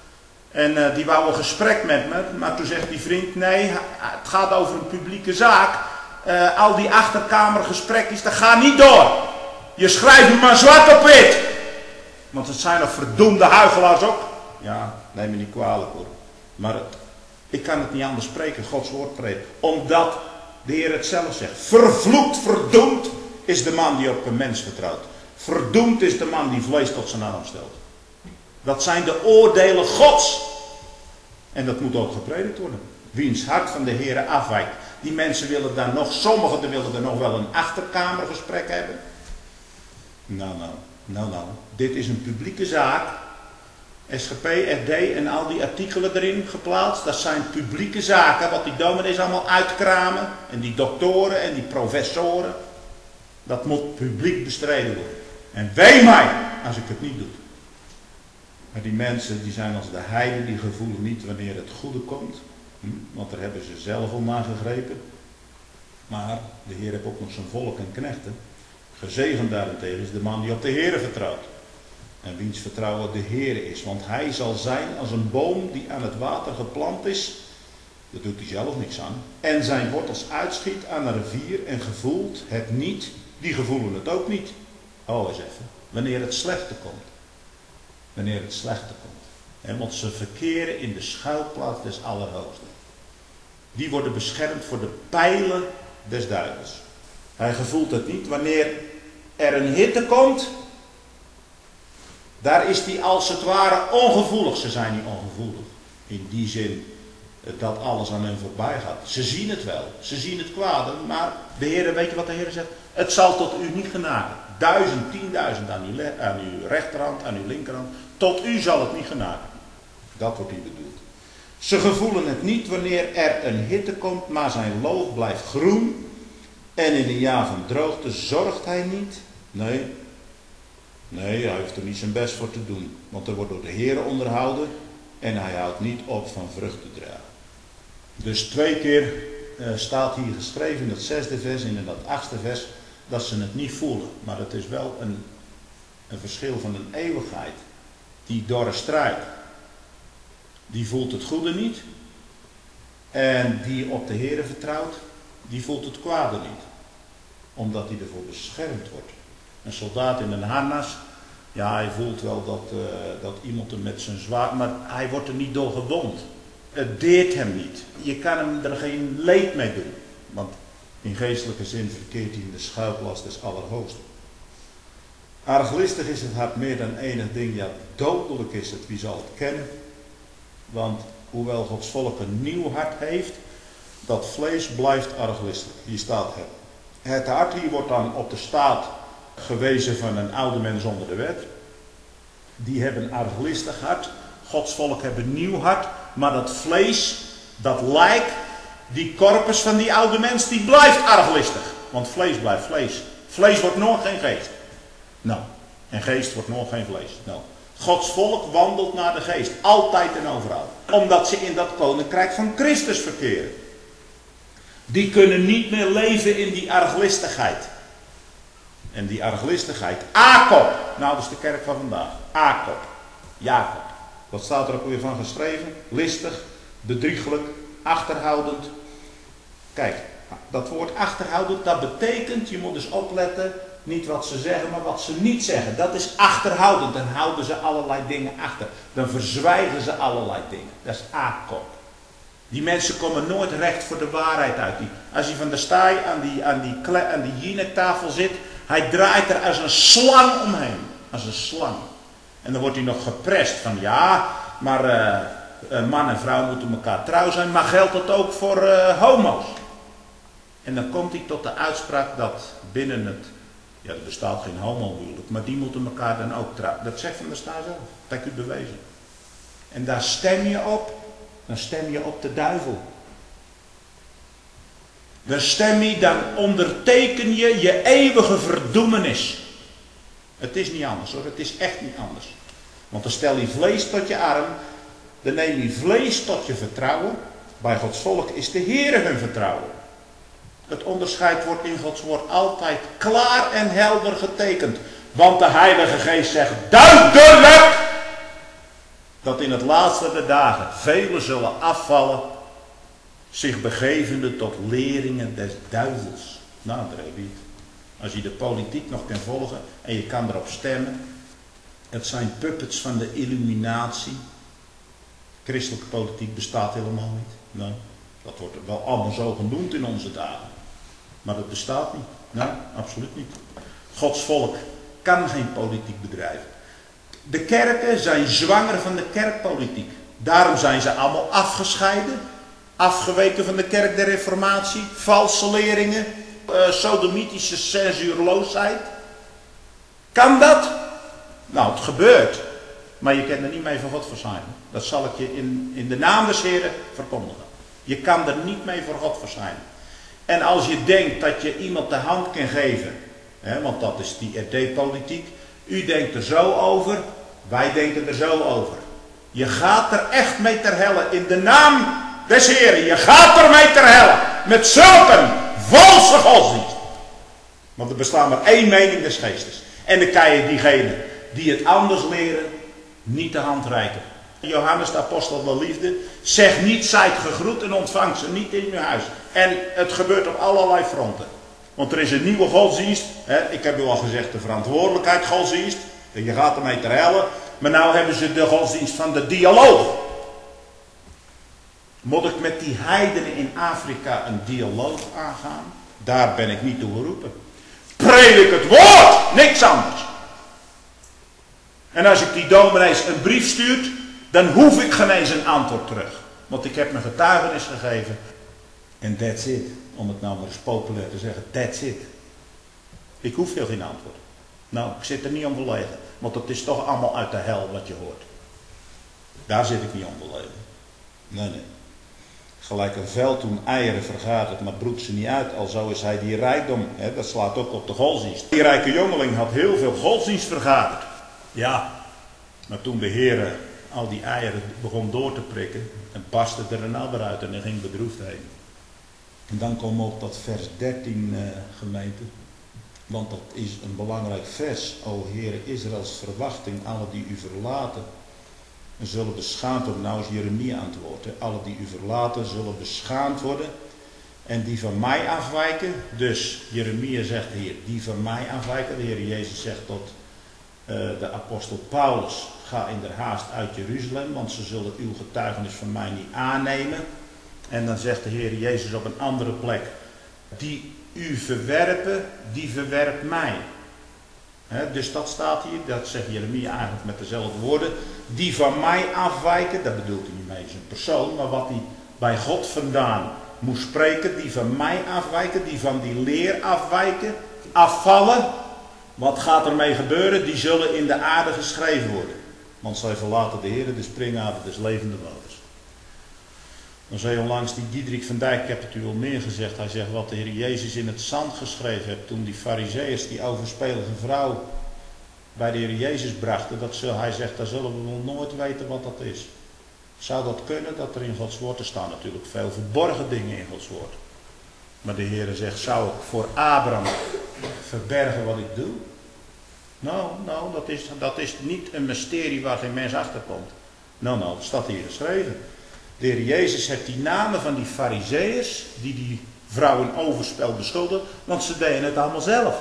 En die wou een gesprek met me. Maar toen zegt die vriend, nee, het gaat over een publieke zaak. Al die achterkamergesprekjes, dat gaat niet door. Je schrijft me maar zwart op wit. Want het zijn nog verdoemde huichelaars ook. Ja, neem me niet kwalijk hoor. Maar ik kan het niet anders spreken, Gods woord preken. Omdat de Heer het zelf zegt. Vervloekt, verdoemd is de man die op een mens vertrouwt. Verdoemd is de man die vlees tot zijn arm stelt. Dat zijn de oordelen Gods. En dat moet ook gepredikt worden. Wiens hart van de Heer afwijkt. Die mensen willen daar nog, sommigen willen er nog wel een achterkamergesprek hebben. Nou. Dit is een publieke zaak. SGP, RD en al die artikelen erin geplaatst. Dat zijn publieke zaken. Wat die dominees allemaal uitkramen. En die doktoren en die professoren. Dat moet publiek bestreden worden. En wee mij als ik het niet doe. Maar die mensen die zijn als de heiden. Die gevoelen niet wanneer het goede komt. Want daar hebben ze zelf al naar gegrepen. Maar de Heer heeft ook nog zijn volk en knechten. Gezegend daarentegen is de man die op de Heere vertrouwt. En wiens vertrouwen de Heere is. Want hij zal zijn als een boom die aan het water geplant is. Daar doet hij zelf niks aan. En zijn wortels uitschiet aan een rivier en gevoelt het niet. Die gevoelen het ook niet. Oh, eens even. Wanneer het slechte komt. Wanneer het slechte komt. Want ze verkeren in de schuilplaats des Allerhoogsten. Die worden beschermd voor de pijlen des duivels. Hij gevoelt het niet. Wanneer er een hitte komt, daar is hij als het ware ongevoelig. Ze zijn niet ongevoelig. In die zin dat alles aan hen voorbij gaat. Ze zien het wel. Ze zien het kwade. Maar de Heer, weet je wat de Heer zegt? Het zal tot u niet genaken. 1000, 10.000 aan uw rechterhand, aan uw linkerhand. Tot u zal het niet genaken. Dat wordt hier bedoeld. Ze gevoelen het niet wanneer er een hitte komt, maar zijn loof blijft groen. En in een jaar van droogte zorgt hij niet. Nee, hij hoeft er niet zijn best voor te doen. Want er wordt door de Heer onderhouden. En hij houdt niet op van vrucht te dragen. Dus 2 keer staat hier geschreven in dat 6e vers en in dat 8e vers. Dat ze het niet voelen. Maar het is wel een verschil van een eeuwigheid. Die dorre strijd. Die voelt het goede niet. En die op de Heer vertrouwt. Die voelt het kwade niet. Omdat hij ervoor beschermd wordt. Een soldaat in een harnas. Ja, hij voelt wel dat iemand hem met zijn zwaard. Maar hij wordt er niet door gewond. Het deert hem niet. Je kan hem er geen leed mee doen. Want in geestelijke zin verkeert hij in de schuilplaats des Allerhoogsten. Arglistig is het hart meer dan enig ding. Ja, dodelijk is het. Wie zal het kennen? Want hoewel Gods volk een nieuw hart heeft. Dat vlees blijft arglistig. Hier staat het. Het hart hier wordt dan op de staat gewezen van een oude mens onder de wet. Die hebben een arglistig hart. Gods volk hebben een nieuw hart. Maar dat vlees, dat lijk, die korpus van die oude mens, die blijft arglistig. Want vlees blijft vlees. Vlees wordt nooit geen geest. Nou, en geest wordt nooit geen vlees. Nou, Gods volk wandelt naar de geest. Altijd en overal. Omdat ze in dat koninkrijk van Christus verkeren. Die kunnen niet meer leven in die arglistigheid. En die arglistigheid. Akop. Nou, dat is de kerk van vandaag. Akop. Jacob. Wat staat er ook weer van geschreven? Listig, bedrieglijk, achterhoudend. Kijk, dat woord achterhoudend, dat betekent, je moet dus opletten, niet wat ze zeggen, maar wat ze niet zeggen. Dat is achterhoudend. Dan houden ze allerlei dingen achter. Dan verzwijgen ze allerlei dingen. Dat is Akop. Die mensen komen nooit recht voor de waarheid uit. Als hij van de staai aan die Jinek-tafel zit, hij draait er als een slang omheen. Als een slang. En dan wordt hij nog geprest van ja, maar man en vrouw moeten elkaar trouw zijn, maar geldt dat ook voor homo's? En dan komt hij tot de uitspraak dat binnen het, ja er bestaat geen homohuwelijk, maar die moeten elkaar dan ook trouwen. Dat zegt Van der Staai zelf, dat heb ik u bewezen. En daar stem je op. Dan stem je op de duivel. Dan onderteken je je eeuwige verdoemenis. Het is niet anders hoor, het is echt niet anders. Want dan stel je vlees tot je arm, dan neem je vlees tot je vertrouwen. Bij Gods volk is de Heere hun vertrouwen. Het onderscheid wordt in Gods woord altijd klaar en helder getekend. Want de Heilige Geest zegt duidelijk dat in het laatste der dagen velen zullen afvallen, zich begevende tot leringen des duivels. Nou, daar heb je het. Als je de politiek nog kan volgen en je kan erop stemmen. Het zijn puppets van de illuminatie. Christelijke politiek bestaat helemaal niet. Nee, dat wordt wel allemaal zo genoemd in onze dagen. Maar dat bestaat niet. Nee, absoluut niet. Gods volk kan geen politiek bedrijven. De kerken zijn zwanger van de kerkpolitiek. Daarom zijn ze allemaal afgescheiden. Afgeweken van de kerk der reformatie. Valse leringen. Sodomitische censuurloosheid. Kan dat? Nou, het gebeurt. Maar je kan er niet mee voor God verschijnen. Dat zal ik je in de naam des Heren verkondigen. Je kan er niet mee voor God verschijnen. En als je denkt dat je iemand de hand kan geven. Want dat is die RD-politiek. U denkt er zo over. Wij denken er zo over. Je gaat er echt mee ter helle. In de naam des Heren. Je gaat er mee ter helle. Met zulke valse godsdienst. Want er bestaat maar één mening des geestes. En dan kan je diegenen die het anders leren niet de hand reiken. Johannes de apostel van liefde zegt niet zijt gegroet en ontvangt ze niet in uw huis. En het gebeurt op allerlei fronten. Want er is een nieuwe godsdienst. Ik heb u al gezegd de verantwoordelijkheid godsdienst. Je gaat ermee ter helle. Maar nou hebben ze de godsdienst van de dialoog. Moet ik met die heidenen in Afrika een dialoog aangaan? Daar ben ik niet toe geroepen. Predik het woord, niks anders. En als ik die dominees een brief stuurt, dan hoef ik geen eens een antwoord terug. Want ik heb mijn getuigenis gegeven. En that's it. Om het nou maar eens populair te zeggen, that's it. Ik hoef heel geen antwoord. Nou, ik zit er niet om verlegen. Want het is toch allemaal uit de hel wat je hoort. Daar zit ik niet om verlegen. Nee. Gelijk een veld toen eieren vergadert, maar broedt ze niet uit. Alzo is hij die rijkdom. Dat slaat ook op de godsdienst. Die rijke jongeling had heel veel godsdienst vergaderd. Ja, maar toen de Heer al die eieren begon door te prikken, en barstte er een adder uit en er ging bedroefd heen. En dan komen we op dat vers 13 gemeente. Want dat is een belangrijk vers. O Heere Israëls verwachting, alle die u verlaten zullen beschaamd worden. Nou is Jeremia aan het woord. Alle die u verlaten zullen beschaamd worden. En die van mij afwijken. Dus Jeremia zegt Heer, die van mij afwijken. De Heer Jezus zegt tot de apostel Paulus. Ga in der haast uit Jeruzalem. Want ze zullen uw getuigenis van mij niet aannemen. En dan zegt de Heer Jezus op een andere plek. Die u verwerpen, die verwerpt mij. Dus dat staat hier, dat zegt Jeremia eigenlijk met dezelfde woorden. Die van mij afwijken, dat bedoelt hij niet mee zijn persoon, maar wat hij bij God vandaan moest spreken. Die van mij afwijken, die van die leer afwijken, afvallen. Wat gaat ermee gebeuren? Die zullen in de aarde geschreven worden. Want zij verlaten de Heer, de springader des levende waters. Dan zei onlangs die Diederik van Dijk, ik heb het u al meer gezegd, hij zegt wat de Heer Jezus in het zand geschreven heeft toen die farizeeërs die overspelige vrouw bij de Heer Jezus brachten, hij zegt, daar zullen we wel nooit weten wat dat is. Zou dat kunnen dat er in Gods woord, er staan natuurlijk veel verborgen dingen in Gods woord. Maar de Heer zegt, zou ik voor Abraham verbergen wat ik doe? Nou, dat is niet een mysterie waar geen mens achter komt. Nou, het staat hier geschreven. De Heer Jezus heeft die namen van die farizeeërs, die vrouwen overspel beschuldigden, want ze deden het allemaal zelf.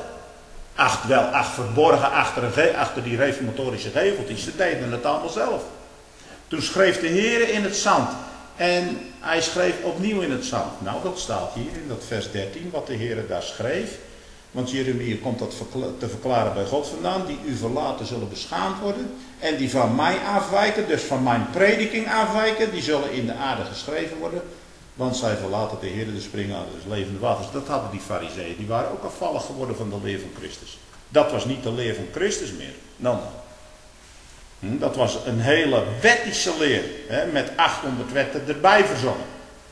Verborgen achter die reformatorische geveltjes, ze deden het allemaal zelf. Toen schreef de Heer in het zand, En hij schreef opnieuw in het zand. Nou, dat staat hier in dat vers 13, wat de Heer daar schreef. Want Jeremia komt dat te verklaren bij God vandaan. Die u verlaten zullen beschaamd worden. En die van mij afwijken, dus van mijn prediking afwijken, die zullen in de aarde geschreven worden. Want zij verlaten de Heer, de springader des levende waters. Dat hadden die farizeeën. Die waren ook afvallig geworden van de leer van Christus. Dat was niet de leer van Christus meer. Nou. Dat was een hele wettische leer. Met 800 wetten erbij verzonnen.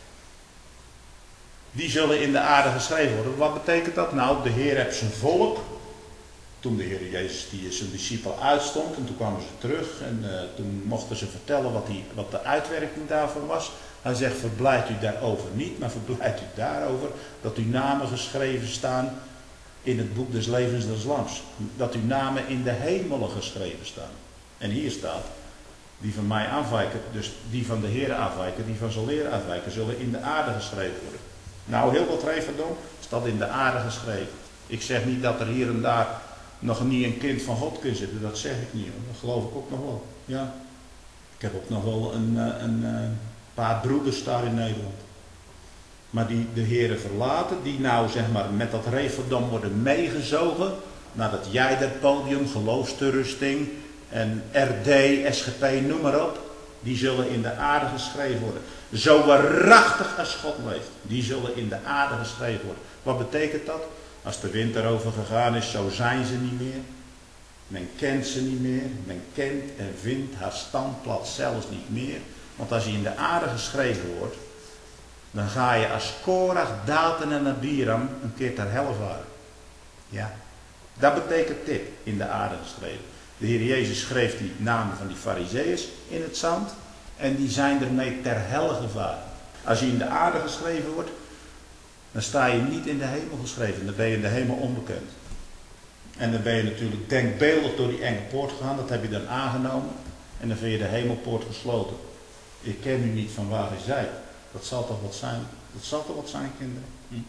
Die zullen in de aarde geschreven worden. Wat betekent dat? Nou, de Heer heeft zijn volk. Toen de Heer Jezus die zijn discipel uitstond. En toen kwamen ze terug. En toen mochten ze vertellen wat de uitwerking daarvan was. Hij zegt, verblijdt u daarover niet. Maar verblijdt u daarover dat uw namen geschreven staan in het boek des levens des Lams. Dat uw namen in de hemelen geschreven staan. En hier staat, die van mij afwijken, dus die van de Heer afwijken, die van zijn leer afwijken, zullen in de aarde geschreven worden. Nou, heel wat reverdom staat in de aarde geschreven. Ik zeg niet dat er hier en daar nog niet een kind van God kan zitten, dat zeg ik niet hoor. Dat geloof ik ook nog wel. Ja. Ik heb ook nog wel een paar broeders daar in Nederland. Maar die de Heeren verlaten, die nou zeg maar met dat reverdom worden meegezogen, nadat jij dat podium, geloofsterusting en RD, SGP, noem maar op, die zullen in de aarde geschreven worden. Zo waarachtig als God leeft, die zullen in de aarde geschreven worden. Wat betekent dat? Als de wind erover gegaan is, zo zijn ze niet meer. Men kent ze niet meer. Men kent en vindt haar standplaats zelfs niet meer. Want als je in de aarde geschreven wordt, dan ga je als Korach, Datan en Abiram een keer ter helle varen. Ja, dat betekent dit, in de aarde geschreven. De Heer Jezus schreef die namen van die farizeeërs in het zand en die zijn ermee ter helle gevaren. Als je in de aarde geschreven wordt, dan sta je niet in de hemel geschreven, dan ben je in de hemel onbekend. En dan ben je natuurlijk denkbeeldig door die enge poort gegaan, dat heb je dan aangenomen en dan vind je de hemelpoort gesloten. Ik ken u niet van waar gij zijt. Dat zal toch wat zijn? Dat zal toch wat zijn, kinderen?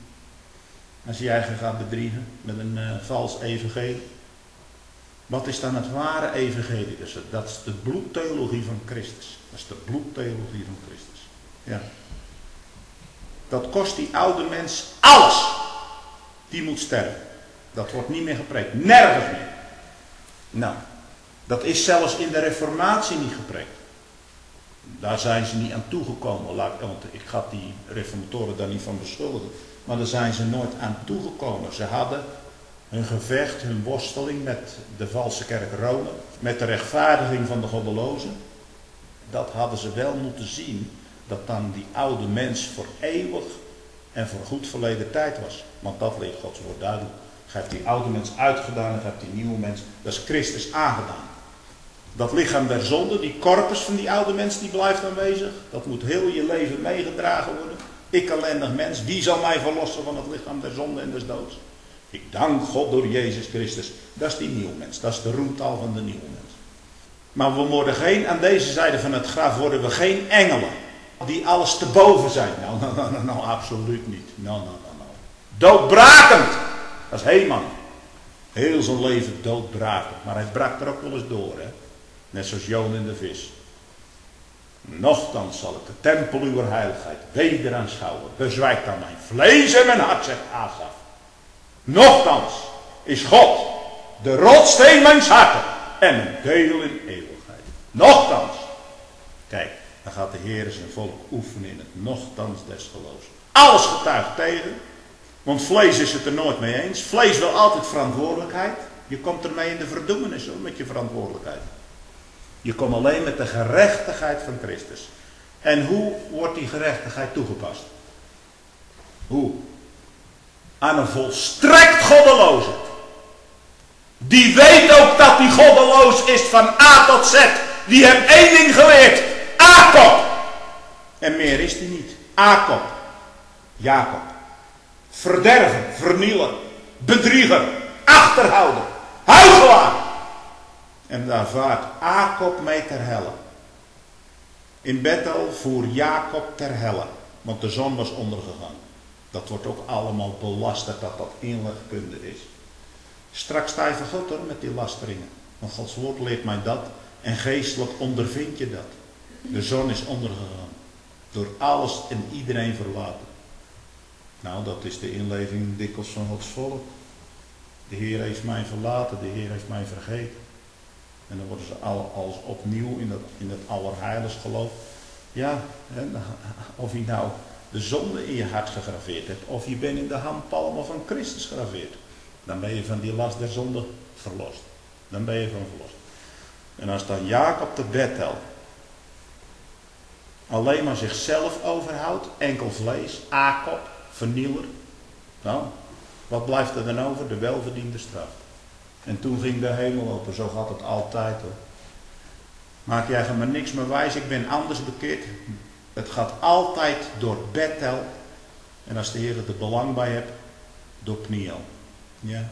Als je je eigen gaat bedriegen met een vals evangelie. Wat is dan het ware evangelie? Dat is de bloedtheologie van Christus. Dat is de bloedtheologie van Christus. Ja. Dat kost die oude mens alles. Die moet sterven. Dat wordt niet meer gepreekt. Nergens meer. Nou, dat is zelfs in de Reformatie niet gepreekt. Daar zijn ze niet aan toegekomen. Want ik ga die reformatoren daar niet van beschuldigen. Maar daar zijn ze nooit aan toegekomen. Ze hadden hun gevecht, hun worsteling met de valse kerk Rome. Met de rechtvaardiging van de goddelozen. Dat hadden ze wel moeten zien. Dat dan die oude mens voor eeuwig en voor goed verleden tijd was. Want dat leert Gods woord duidelijk. Je hebt die oude mens uitgedaan en je hebt die nieuwe mens. Dat is Christus aangedaan. Dat lichaam der zonde, die corpus van die oude mens, die blijft aanwezig. Dat moet heel je leven meegedragen worden. Ik ellendig mens, wie zal mij verlossen van het lichaam der zonde en des doods? Ik dank God door Jezus Christus. Dat is die nieuwe mens. Dat is de roemtaal van de nieuwe mens. Maar we worden geen, aan deze zijde van het graf worden we geen engelen. Die alles te boven zijn. Nou, absoluut niet. Nou. Doodbrakend. Dat is Heman. Heel zijn leven doodbrakend. Maar hij brak er ook wel eens door, hè. Net zoals Joon in de vis. Nochtans zal ik de tempel uw heiligheid weder aanschouwen. Bezwijkt aan mijn vlees en mijn hart, zegt Asaf. Nochtans is God de rotsteen mijns harten en een deel in eeuwigheid. Nochtans. Kijk, dan gaat de Heer zijn volk oefenen in het nochtans des geloofs. Alles getuigt tegen. Want vlees is het er nooit mee eens. Vlees wil altijd verantwoordelijkheid. Je komt ermee in de verdoemenis hoor, met je verantwoordelijkheid. Je komt alleen met de gerechtigheid van Christus. En hoe wordt die gerechtigheid toegepast? Hoe? Aan een volstrekt goddeloze. Die weet ook dat hij goddeloos is van A tot Z. Die heeft één ding geleerd. Akop. En meer is die niet. Akop. Jacob. Verderven, vernielen, bedriegen, achterhouden, huichelaar. En daar vaart Jacob mee ter helle. In Bethel voer Jacob ter helle, want de zon was ondergegaan. Dat wordt ook allemaal belasterd dat dat inlegkunde is. Straks sta je voor God hoor, met die lasteringen. Want Gods woord leert mij dat en geestelijk ondervind je dat. De zon is ondergegaan. Door alles en iedereen verlaten. Nou, dat is de inleving dikwijls van Gods volk. De Heer heeft mij verlaten, de Heer heeft mij vergeten. En dan worden ze alles opnieuw in het allerheiligst geloof. Ja, of je nou de zonde in je hart gegraveerd hebt, of je bent in de handpalmen van Christus gegraveerd. Dan ben je van die last der zonde verlost. Dan ben je van verlost. En als dan Jacob de Bethel alleen maar zichzelf overhoudt, enkel vlees, Akop, vernieler. Nou, wat blijft er dan over? De welverdiende straf. En toen ging de hemel open, zo gaat het altijd hoor. Maak jij van me niks meer wijs, ik ben anders bekeerd. Het gaat altijd door Bethel. En als de Heer er belang bij hebt, door Pniel. Ja.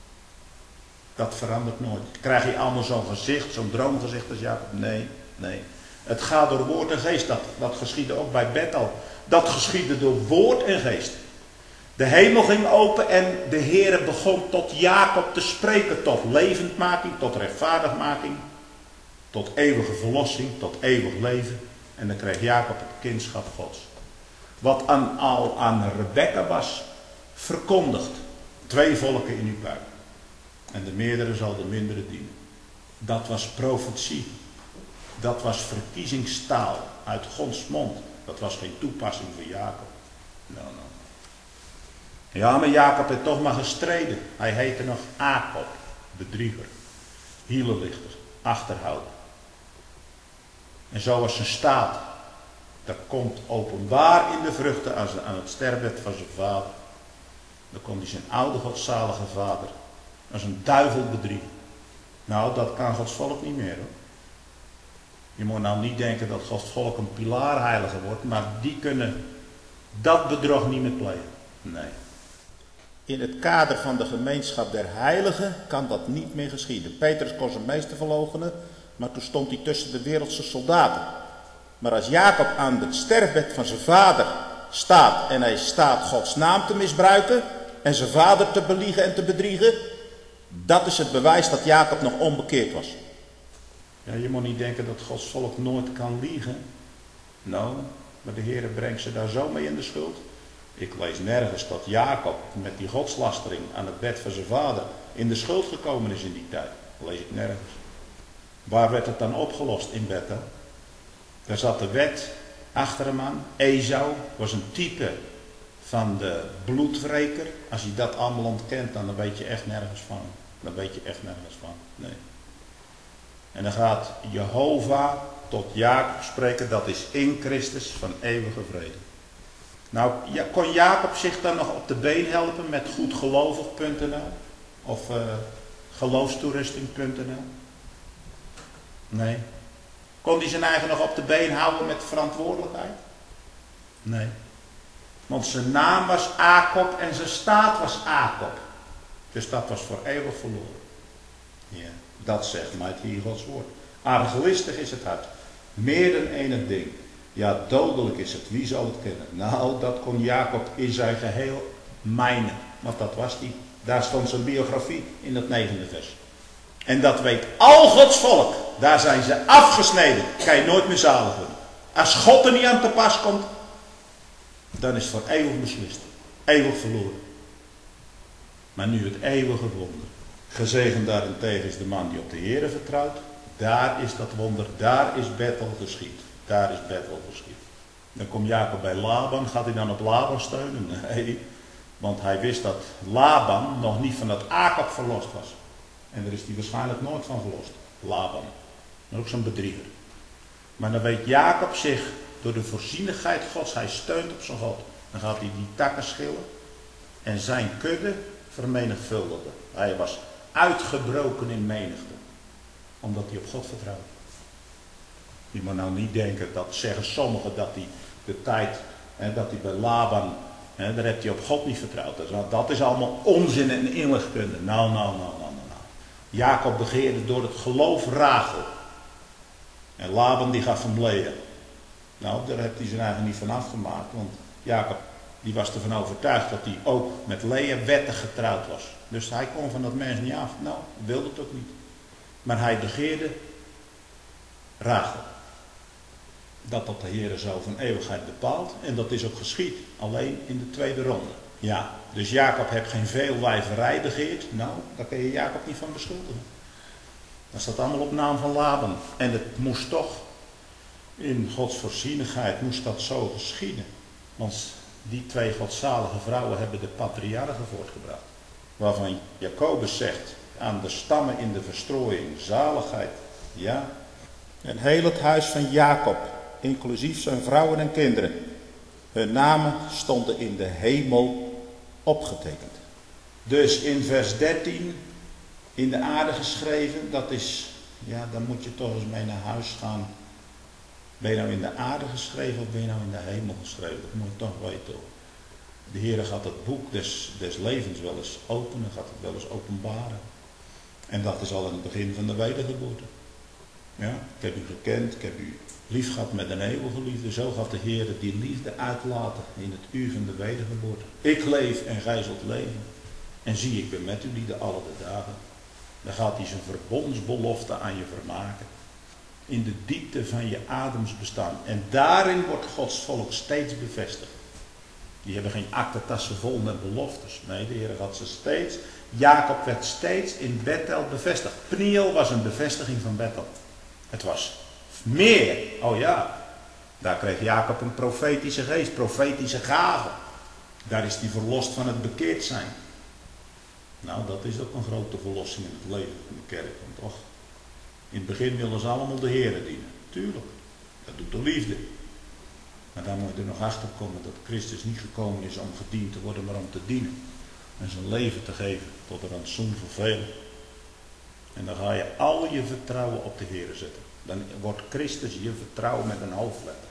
Dat verandert nooit. Krijg je allemaal zo'n gezicht, zo'n droomgezicht als Jacob? Nee, nee. Het gaat door woord en geest. Dat geschiedde ook bij Bethel. Dat geschiedde door woord en geest. De hemel ging open en de Heer begon tot Jacob te spreken. Tot levendmaking, tot rechtvaardigmaking. Tot eeuwige verlossing, tot eeuwig leven. En dan kreeg Jacob het kindschap Gods. Wat al aan Rebekka was verkondigd. 2 volken in uw buik. En de meerdere zal de mindere dienen. Dat was profetie. Dat was verkiezingstaal uit Gods mond. Dat was geen toepassing voor Jacob. Nou. Ja, maar Jacob heeft toch maar gestreden. Hij heette nog Akop, bedrieger, hielenlichter, achterhouder. En zo was zijn staat. Dat komt openbaar in de vruchten aan het sterfbed van zijn vader. Dan kon hij zijn oude godzalige vader als een duivel bedriegen. Nou, dat kan Gods volk niet meer hoor. Je moet nou niet denken dat Gods volk een pilaarheilige wordt, maar die kunnen dat bedrog niet meer plegen. Nee.
In het kader van de gemeenschap der heiligen kan dat niet meer geschieden. Petrus kon zijn meester verloochenen, maar toen stond hij tussen de wereldse soldaten. Maar als Jacob aan het sterfbed van zijn vader staat en hij staat Gods naam te misbruiken en zijn vader te beliegen en te bedriegen, dat is het bewijs dat Jacob nog onbekeerd was.
Ja, je moet niet denken dat Gods volk nooit kan liegen. Nou, maar de Heer brengt ze daar zo mee in de schuld. Ik lees nergens dat Jacob met die godslastering aan het bed van zijn vader in de schuld gekomen is in die tijd. Dat lees ik nergens. Waar werd het dan opgelost in Bethel? Daar zat de wet achter hem aan. Esau was een type van de bloedwreker. Als je dat allemaal ontkent, dan weet je echt nergens van. Dan weet je echt nergens van. Nee. En dan gaat Jehovah tot Jacob spreken, dat is in Christus van eeuwige vrede. Nou, kon Jacob zich dan nog op de been helpen met goedgelovig.nl of geloofstoerusting.nl? Nee. Kon hij zijn eigen nog op de been houden met verantwoordelijkheid? Nee. Want zijn naam was Akop en zijn staat was Akop. Dus dat was voor eeuwig verloren. Ja, dat zegt mij het hier Gods woord. Arglistig is het hart. Meer dan enig ding. Ja, dodelijk is het. Wie zal het kennen? Nou, dat kon Jacob in zijn geheel mijnen. Want dat was hij. Daar stond zijn biografie in het 9e vers. En dat weet al Gods volk. Daar zijn ze afgesneden. Kan je nooit meer zalig worden. Als God er niet aan te pas komt, dan is het voor eeuwig beslist. Eeuwig verloren. Maar nu het eeuwige wonder. Gezegend daarentegen is de man die op de Heere vertrouwt. Daar is dat wonder. Daar is Bethel geschied. Daar is Bethel geschied. Dan komt Jacob bij Laban. Gaat hij dan op Laban steunen? Nee. Want hij wist dat Laban nog niet van dat Akop verlost was. En daar is hij waarschijnlijk nooit van verlost. Laban. Dat is ook zo'n bedrieger. Maar dan weet Jacob zich door de voorzienigheid Gods. Hij steunt op zijn God. Dan gaat hij die takken schillen. En zijn kudde vermenigvuldigde. Hij was uitgebroken in menigte. Omdat hij op God vertrouwde. Je moet nou niet denken, dat zeggen sommigen, dat hij de tijd, dat hij bij Laban, daar heeft hij op God niet vertrouwd. Dat is allemaal onzin en inlichtkunde. Nou. Jacob begeerde door het geloof Rachel. En Laban die gaf hem Lea. Nou, daar heeft hij zijn eigen niet van afgemaakt. Want Jacob die was ervan overtuigd dat hij ook met Lea wettig getrouwd was. Dus hij kon van dat mens niet af. Nou, wilde het ook niet. Maar hij begeerde Rachel. dat de Heer zo van eeuwigheid bepaalt. En dat is ook geschied. Alleen in de tweede ronde. Ja, dus Jacob heeft geen veelwijverij begeerd. Nou, daar kun je Jacob niet van beschuldigen. Dat staat allemaal op naam van Laban. En het moest toch, in Gods voorzienigheid moest dat zo geschieden. Want die twee godzalige vrouwen hebben de patriarchen voortgebracht. Waarvan Jacobus zegt, aan de stammen in de verstrooiing, zaligheid. Ja.
En heel het huis van Jacob, inclusief zijn vrouwen en kinderen. Hun namen stonden in de hemel opgetekend.
Dus in vers 13, in de aarde geschreven, dat is, ja, dan moet je toch eens mee naar huis gaan. Ben je nou in de aarde geschreven of ben je nou in de hemel geschreven? Dat moet je toch weten. De Heer gaat het boek des levens wel eens openen, gaat het wel eens openbaren. En dat is al in het begin van de wedergeboorte. Ja, ik heb u gekend, ik heb u lief gehad met een eeuwige liefde. Zo gaat de Heer die liefde uitlaten in het uur van de wedergeboorte. Ik leef en gij zult leven. En zie, ik ben met u die de alle de dagen. Dan gaat hij zijn verbondsbelofte aan je vermaken. In de diepte van je ademsbestaan. En daarin wordt Gods volk steeds bevestigd. Die hebben geen aktentassen vol met beloftes. Nee, de Heer had ze steeds. Jacob werd steeds in Bethel bevestigd. Pniel was een bevestiging van Bethel. Het was meer. Oh ja, daar kreeg Jacob een profetische geest, profetische gave. Daar is hij verlost van het bekeerd zijn. Nou, dat is ook een grote verlossing in het leven van de kerk. Want toch, in het begin willen ze allemaal de Heer dienen. Tuurlijk, dat doet de liefde. Maar daar moet je er nog achter komen dat Christus niet gekomen is om gediend te worden, maar om te dienen. En zijn leven te geven tot een rantsoen voor velen. En dan ga je al je vertrouwen op de Heer zetten. Dan wordt Christus je vertrouwen met een hoofdletter.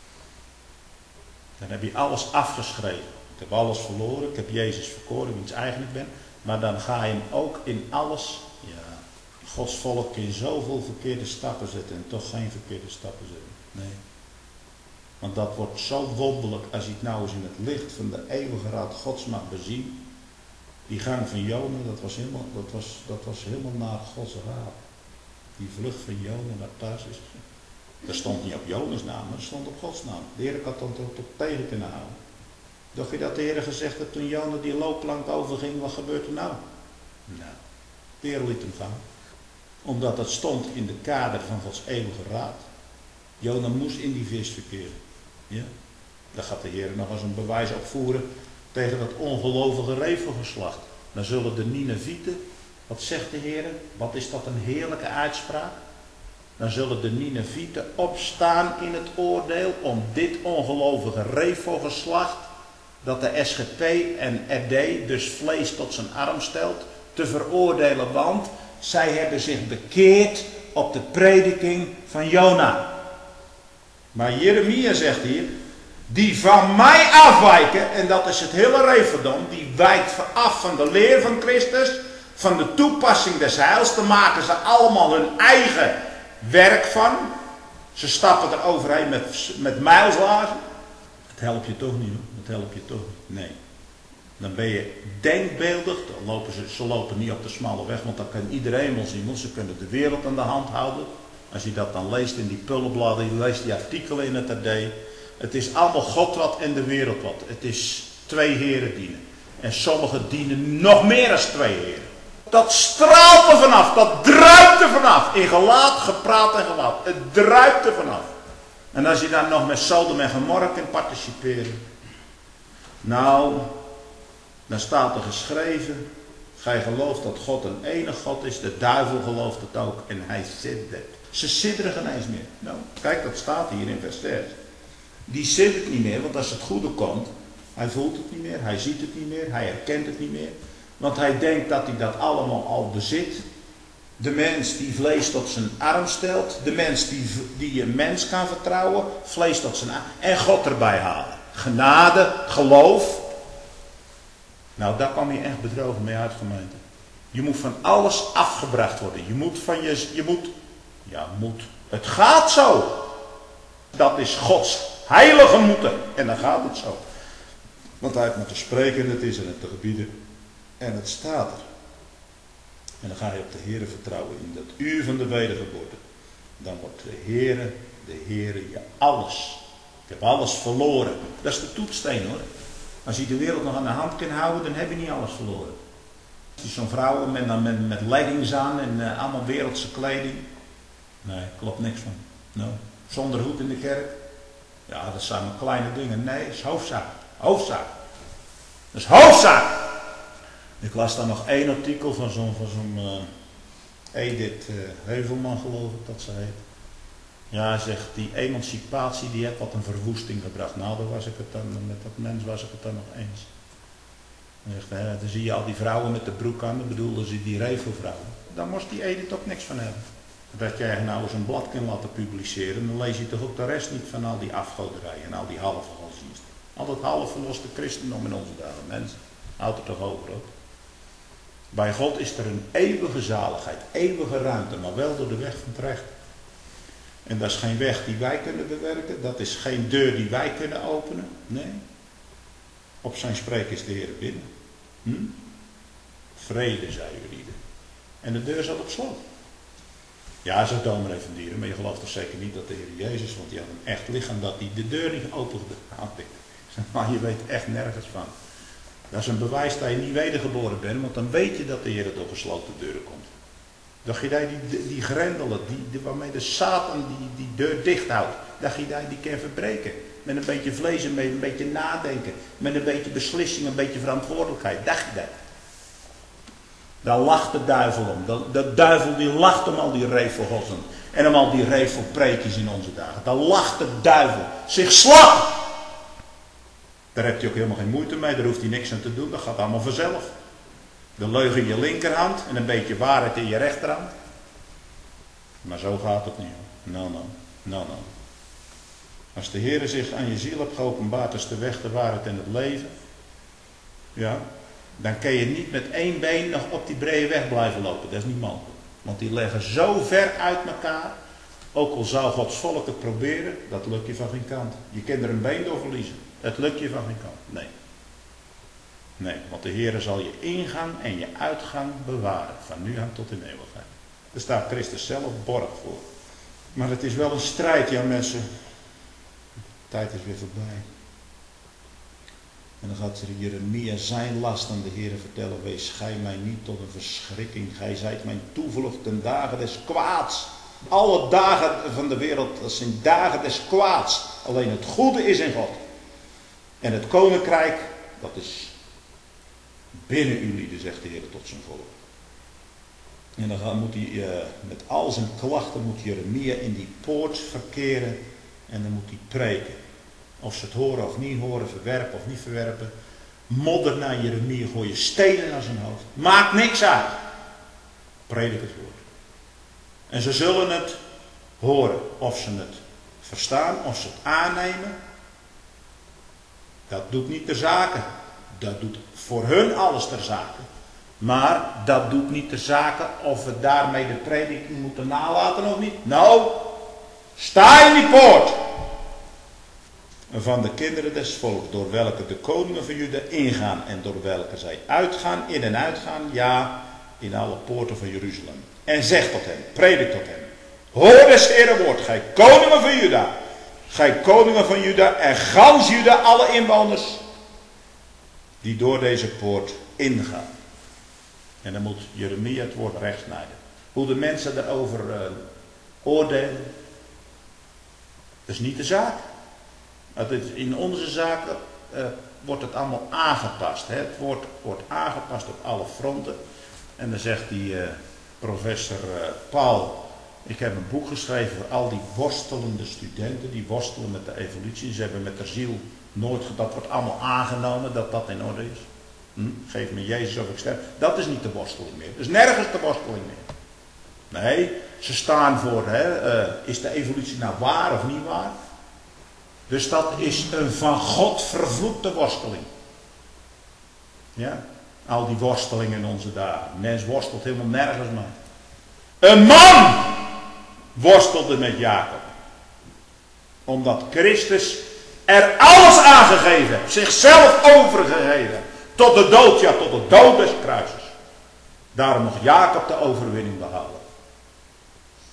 Dan heb je alles afgeschreven. Ik heb alles verloren, ik heb Jezus verkoren, wie ik eigenlijk ben. Maar dan ga je hem ook in alles, ja, Gods volk in zoveel verkeerde stappen zetten en toch geen verkeerde stappen zetten. Nee. Want dat wordt zo wonderlijk als je het nou eens in het licht van de eeuwige raad Gods mag bezien. Die gang van Jona, dat was helemaal naar Gods raad. Die vlucht van Jona naar Tarsus. Dat stond niet op Jonas naam, maar dat stond op Gods naam. De Heer had dan tot tegen kunnen houden. Dacht je dat de Heer gezegd had toen Jona die loopplank overging, wat gebeurt er nou? Nou, de Heer liet hem gaan. Omdat dat stond in de kader van Gods eeuwige raad. Jona moest in die vis verkeren. Ja? Daar gaat de Heer nog als een bewijs opvoeren tegen dat ongelovige revelgeslacht. Dan zullen de Ninevieten, wat zegt de Heer? Wat is dat een heerlijke uitspraak? Dan zullen de Ninevieten opstaan in het oordeel om dit ongelovige revelgeslacht, dat de SGP en RD dus vlees tot zijn arm stelt, te veroordelen, want zij hebben zich bekeerd op de prediking van Jona. Maar Jeremia zegt hier, die van mij afwijken, en dat is het hele Reveldom, die wijkt af van de leer van Christus, van de toepassing des heils, daar maken ze allemaal hun eigen werk van. Ze stappen er overheen met mijlslagen. Het helpt je toch niet hoor, dat helpt je toch niet. Nee. Dan ben je denkbeeldig, ze lopen niet op de smalle weg, want dan kan iedereen wel zien, want ze kunnen de wereld aan de hand houden. Als je dat dan leest in die pullenbladen, je leest die artikelen in het AD. Het is allemaal God wat en de wereld wat. Het is twee heren dienen. En sommigen dienen nog meer dan twee heren. Dat straalt er vanaf, dat druipt er vanaf. In gelaat, gepraat en gewaad. Het druipt er vanaf. En als je dan nog met Sodom en Gomorra kunt participeren. Nou, dan staat er geschreven. Gij gelooft dat God een enige God is. De duivel gelooft het ook. En hij siddert. Ze sidderen geen eens meer. Nou, kijk, dat staat hier in vers 6. Die siddert niet meer, want als het goede komt, hij voelt het niet meer, hij ziet het niet meer, hij herkent het niet meer. Want hij denkt dat hij dat allemaal al bezit. De mens die vlees tot zijn arm stelt, de mens die een mens kan vertrouwen, vlees tot zijn arm, en God erbij halen. Genade, geloof. Nou, daar kwam je echt bedrogen mee uit, gemeente. Je moet van alles afgebracht worden. Het gaat zo. Dat is Gods heilige moeten. En dan gaat het zo. Want hij heeft met te spreken, het is en het te gebieden. En het staat er. En dan ga je op de Heere vertrouwen in dat uur van de wedergeboorte. Dan wordt de Heere de Heere je alles. Ik heb alles verloren. Dat is de toetssteen hoor. Als je de wereld nog aan de hand kunt houden, dan heb je niet alles verloren. Als je zo'n vrouwen met leggings aan en allemaal wereldse kleding. Nee, klopt niks van. No. Zonder hoed in de kerk. Ja, dat zijn maar kleine dingen. Nee, dat is hoofdzaak. Hoofdzaak. Dat is hoofdzaak. Ik las dan nog één artikel van zo'n Edith Heuvelman, geloof ik dat ze heet. Ja, zegt, die emancipatie die heeft wat een verwoesting gebracht. Nou, met dat mens was ik het dan nog eens. Dan zie je al die vrouwen met de broek aan, dan bedoelden ze die revelvrouwen. Dan moest die Edith ook niks van hebben. Dat jij nou eens een blad kunt laten publiceren, dan lees je toch ook de rest niet van al die afgoderijen en al die halve godsdiensten. Al dat half verloste christendom in onze dagen, mensen. Houdt er toch over ook. Bij God is er een eeuwige zaligheid, eeuwige ruimte, maar wel door de weg van het recht. En dat is geen weg die wij kunnen bewerken, dat is geen deur die wij kunnen openen. Nee. Op zijn spreken is de Heer binnen. Vrede, zei jullie. En de deur zat op slot. Ja, zegt dominee van Dieren, maar je gelooft toch zeker niet dat de Heer Jezus, want die had een echt lichaam, dat hij de deur niet opende. Maar je weet echt nergens van. Dat is een bewijs dat je niet wedergeboren bent, want dan weet je dat de Heer door gesloten deuren komt. Dacht je dat je die grendelen, waarmee de Satan die deur dicht houdt, dacht je dat je die kan verbreken. Met een beetje vlees en een beetje nadenken, met een beetje beslissing, een beetje verantwoordelijkheid. Dacht je dat? Daar lacht de duivel om. De duivel die lacht om al die revelgossen en om al die revelpreekjes in onze dagen. Daar lacht de duivel zich slap. Daar heeft hij ook helemaal geen moeite mee, daar hoeft hij niks aan te doen, dat gaat allemaal vanzelf. De leugen in je linkerhand en een beetje waarheid in je rechterhand. Maar zo gaat het niet. No. Als de Heer zich aan je ziel hebt geopenbaard, is de weg, de waarheid en het leven. Ja, dan kun je niet met één been nog op die brede weg blijven lopen. Dat is niet mogelijk. Want die liggen zo ver uit elkaar. Ook al zou Gods volk het proberen, dat lukt je van geen kant. Je kunt er een been door verliezen. Het lukt je van geen kant. Nee, want de Heer zal je ingang en je uitgang bewaren. Van nu aan tot in eeuwigheid. Daar staat Christus zelf borg voor. Maar het is wel een strijd, ja mensen. De tijd is weer voorbij. En dan gaat Jeremia zijn last aan de Heer vertellen. Wees gij mij niet tot een verschrikking. Gij zijt mijn toevlucht ten dagen des kwaads. Alle dagen van de wereld, dat zijn dagen des kwaads. Alleen het goede is in God. En het koninkrijk, dat is binnen u lieden, zegt de Heer tot zijn volk. En dan moet hij met al zijn klachten, moet Jeremia in die poort verkeren. En dan moet hij preken. Of ze het horen of niet horen, verwerpen of niet verwerpen. Modder naar Jeremia, gooien stenen naar zijn hoofd. Maakt niks uit. Predik het woord. En ze zullen het horen. Of ze het verstaan, of ze het aannemen. Dat doet niet ter zake. Dat doet voor hun alles ter zake. Maar dat doet niet ter zake of we daarmee de prediking moeten nalaten of niet. Nou, sta in die poort. Van de kinderen des volks, door welke de koningen van Juda ingaan en door welke zij uitgaan, in en uitgaan, ja, in alle poorten van Jeruzalem. En zeg tot hen, predik tot hen. Hoor des Heere woord, gij koningen van Juda. Gij koningen van Juda en gans Juda, alle inwoners die door deze poort ingaan. En dan moet Jeremia het woord recht snijden. Hoe de mensen daarover oordelen, dat is niet de zaak. In onze zaken wordt het allemaal aangepast. Hè? Het woord wordt aangepast op alle fronten. En dan zegt die professor Paul, ik heb een boek geschreven voor al die worstelende studenten, die worstelen met de evolutie. Ze hebben met de ziel nooit, dat wordt allemaal aangenomen dat dat in orde is. Geef me Jezus of ik sterf. Dat is niet de worsteling meer. Dat is nergens de worsteling meer. Nee, ze staan voor, is de evolutie nou waar of niet waar? Dus dat is een van God vervloekte worsteling. Ja, al die worstelingen in onze dagen. Mens worstelt helemaal nergens mee. Een man worstelde met Jacob. Omdat Christus er alles aangegeven heeft. Zichzelf overgegeven. Tot de dood, ja, tot de dood des kruises. Daarom mocht Jacob de overwinning behouden.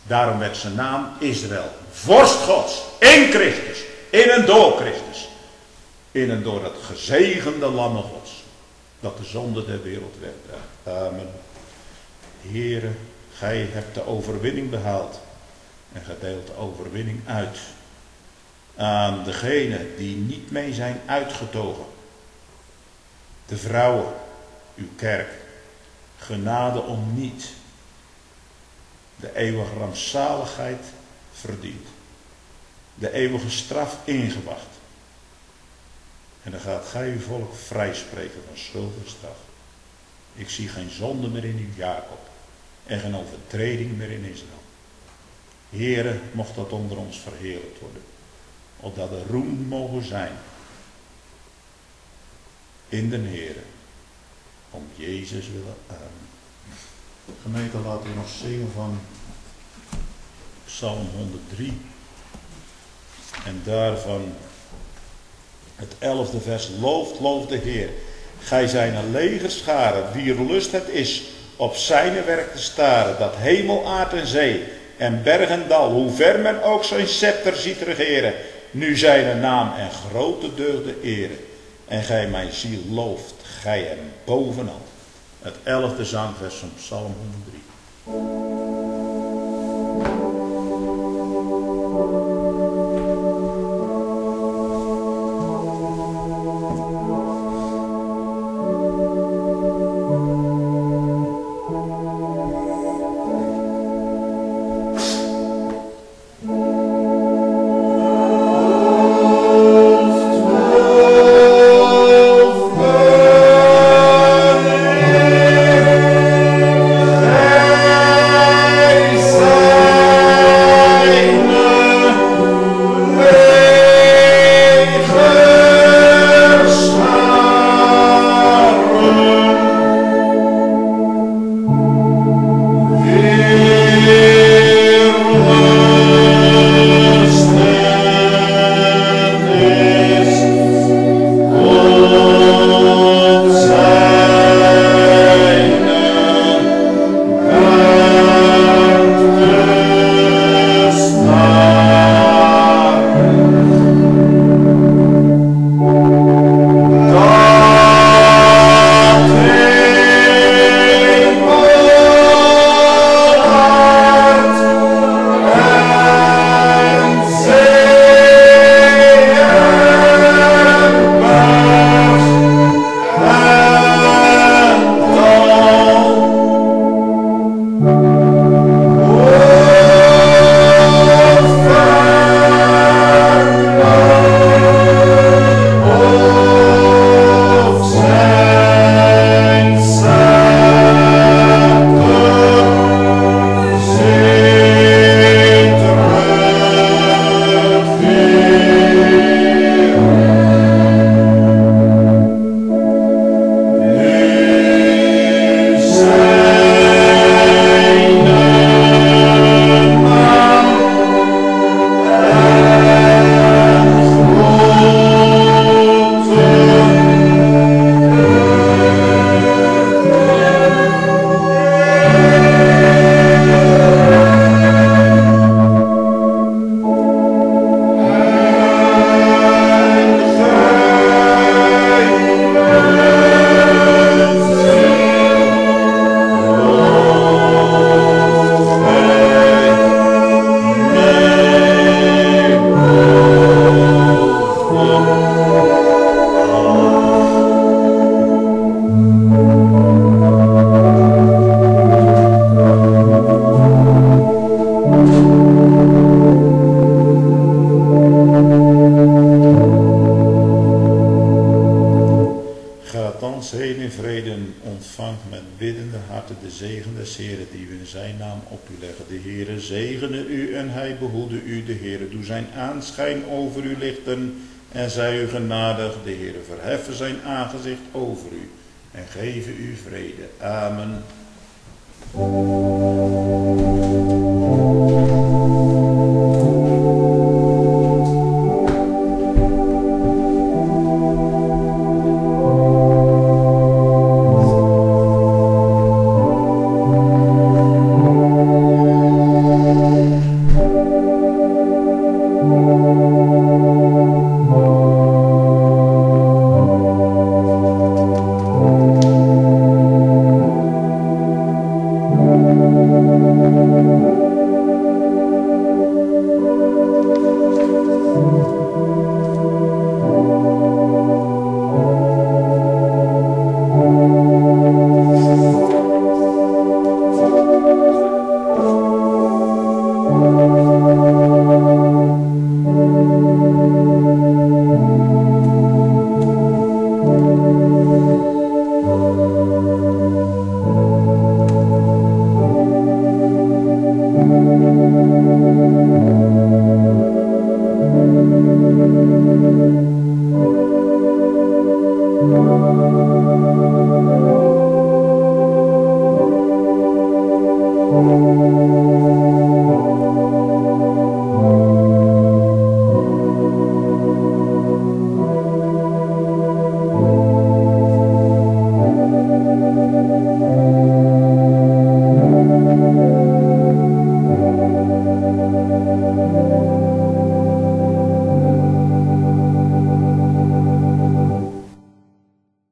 Daarom werd zijn naam Israël. Vorst Gods, in Christus, in en door Christus. In en door het gezegende Lamme Gods, dat de zonde der wereld wegdraagt. Amen. Heere, gij hebt de overwinning behaald en gij deelt de overwinning uit aan degenen die niet mee zijn uitgetogen. De vrouwen, uw kerk, genade om niet de eeuwige rampzaligheid verdient. De eeuwige straf ingewacht. En dan gaat gij uw volk vrijspreken van schuld en straf. Ik zie geen zonde meer in uw Jacob en geen overtreding meer in Israël. Heere, mocht dat onder ons verheerlijkt worden. Opdat er roem mogen zijn in de Heere. Om Jezus willen. Amen. Gemeente, laten we nog zingen van Psalm 103. En daarvan het 11e vers. Looft de Heer. Gij zijn een legerschare, wier lust het is op zijn werk te staren. Dat hemel, aard en zee en berg en dal, hoe ver men ook zijn scepter ziet regeren. Nu zijn naam en grote deugden eren. En gij mijn ziel looft, gij hem bovenal. Het 11e zangvers van Psalm 103. de zegen des Heeren die we in zijn naam op u leggen. De Heere zegene u en hij behoede u. De Heere doe zijn aanschijn over u lichten en zij u genadig. De Heere verheffen zijn aangezicht over u en geven u vrede. Amen.
Thank you.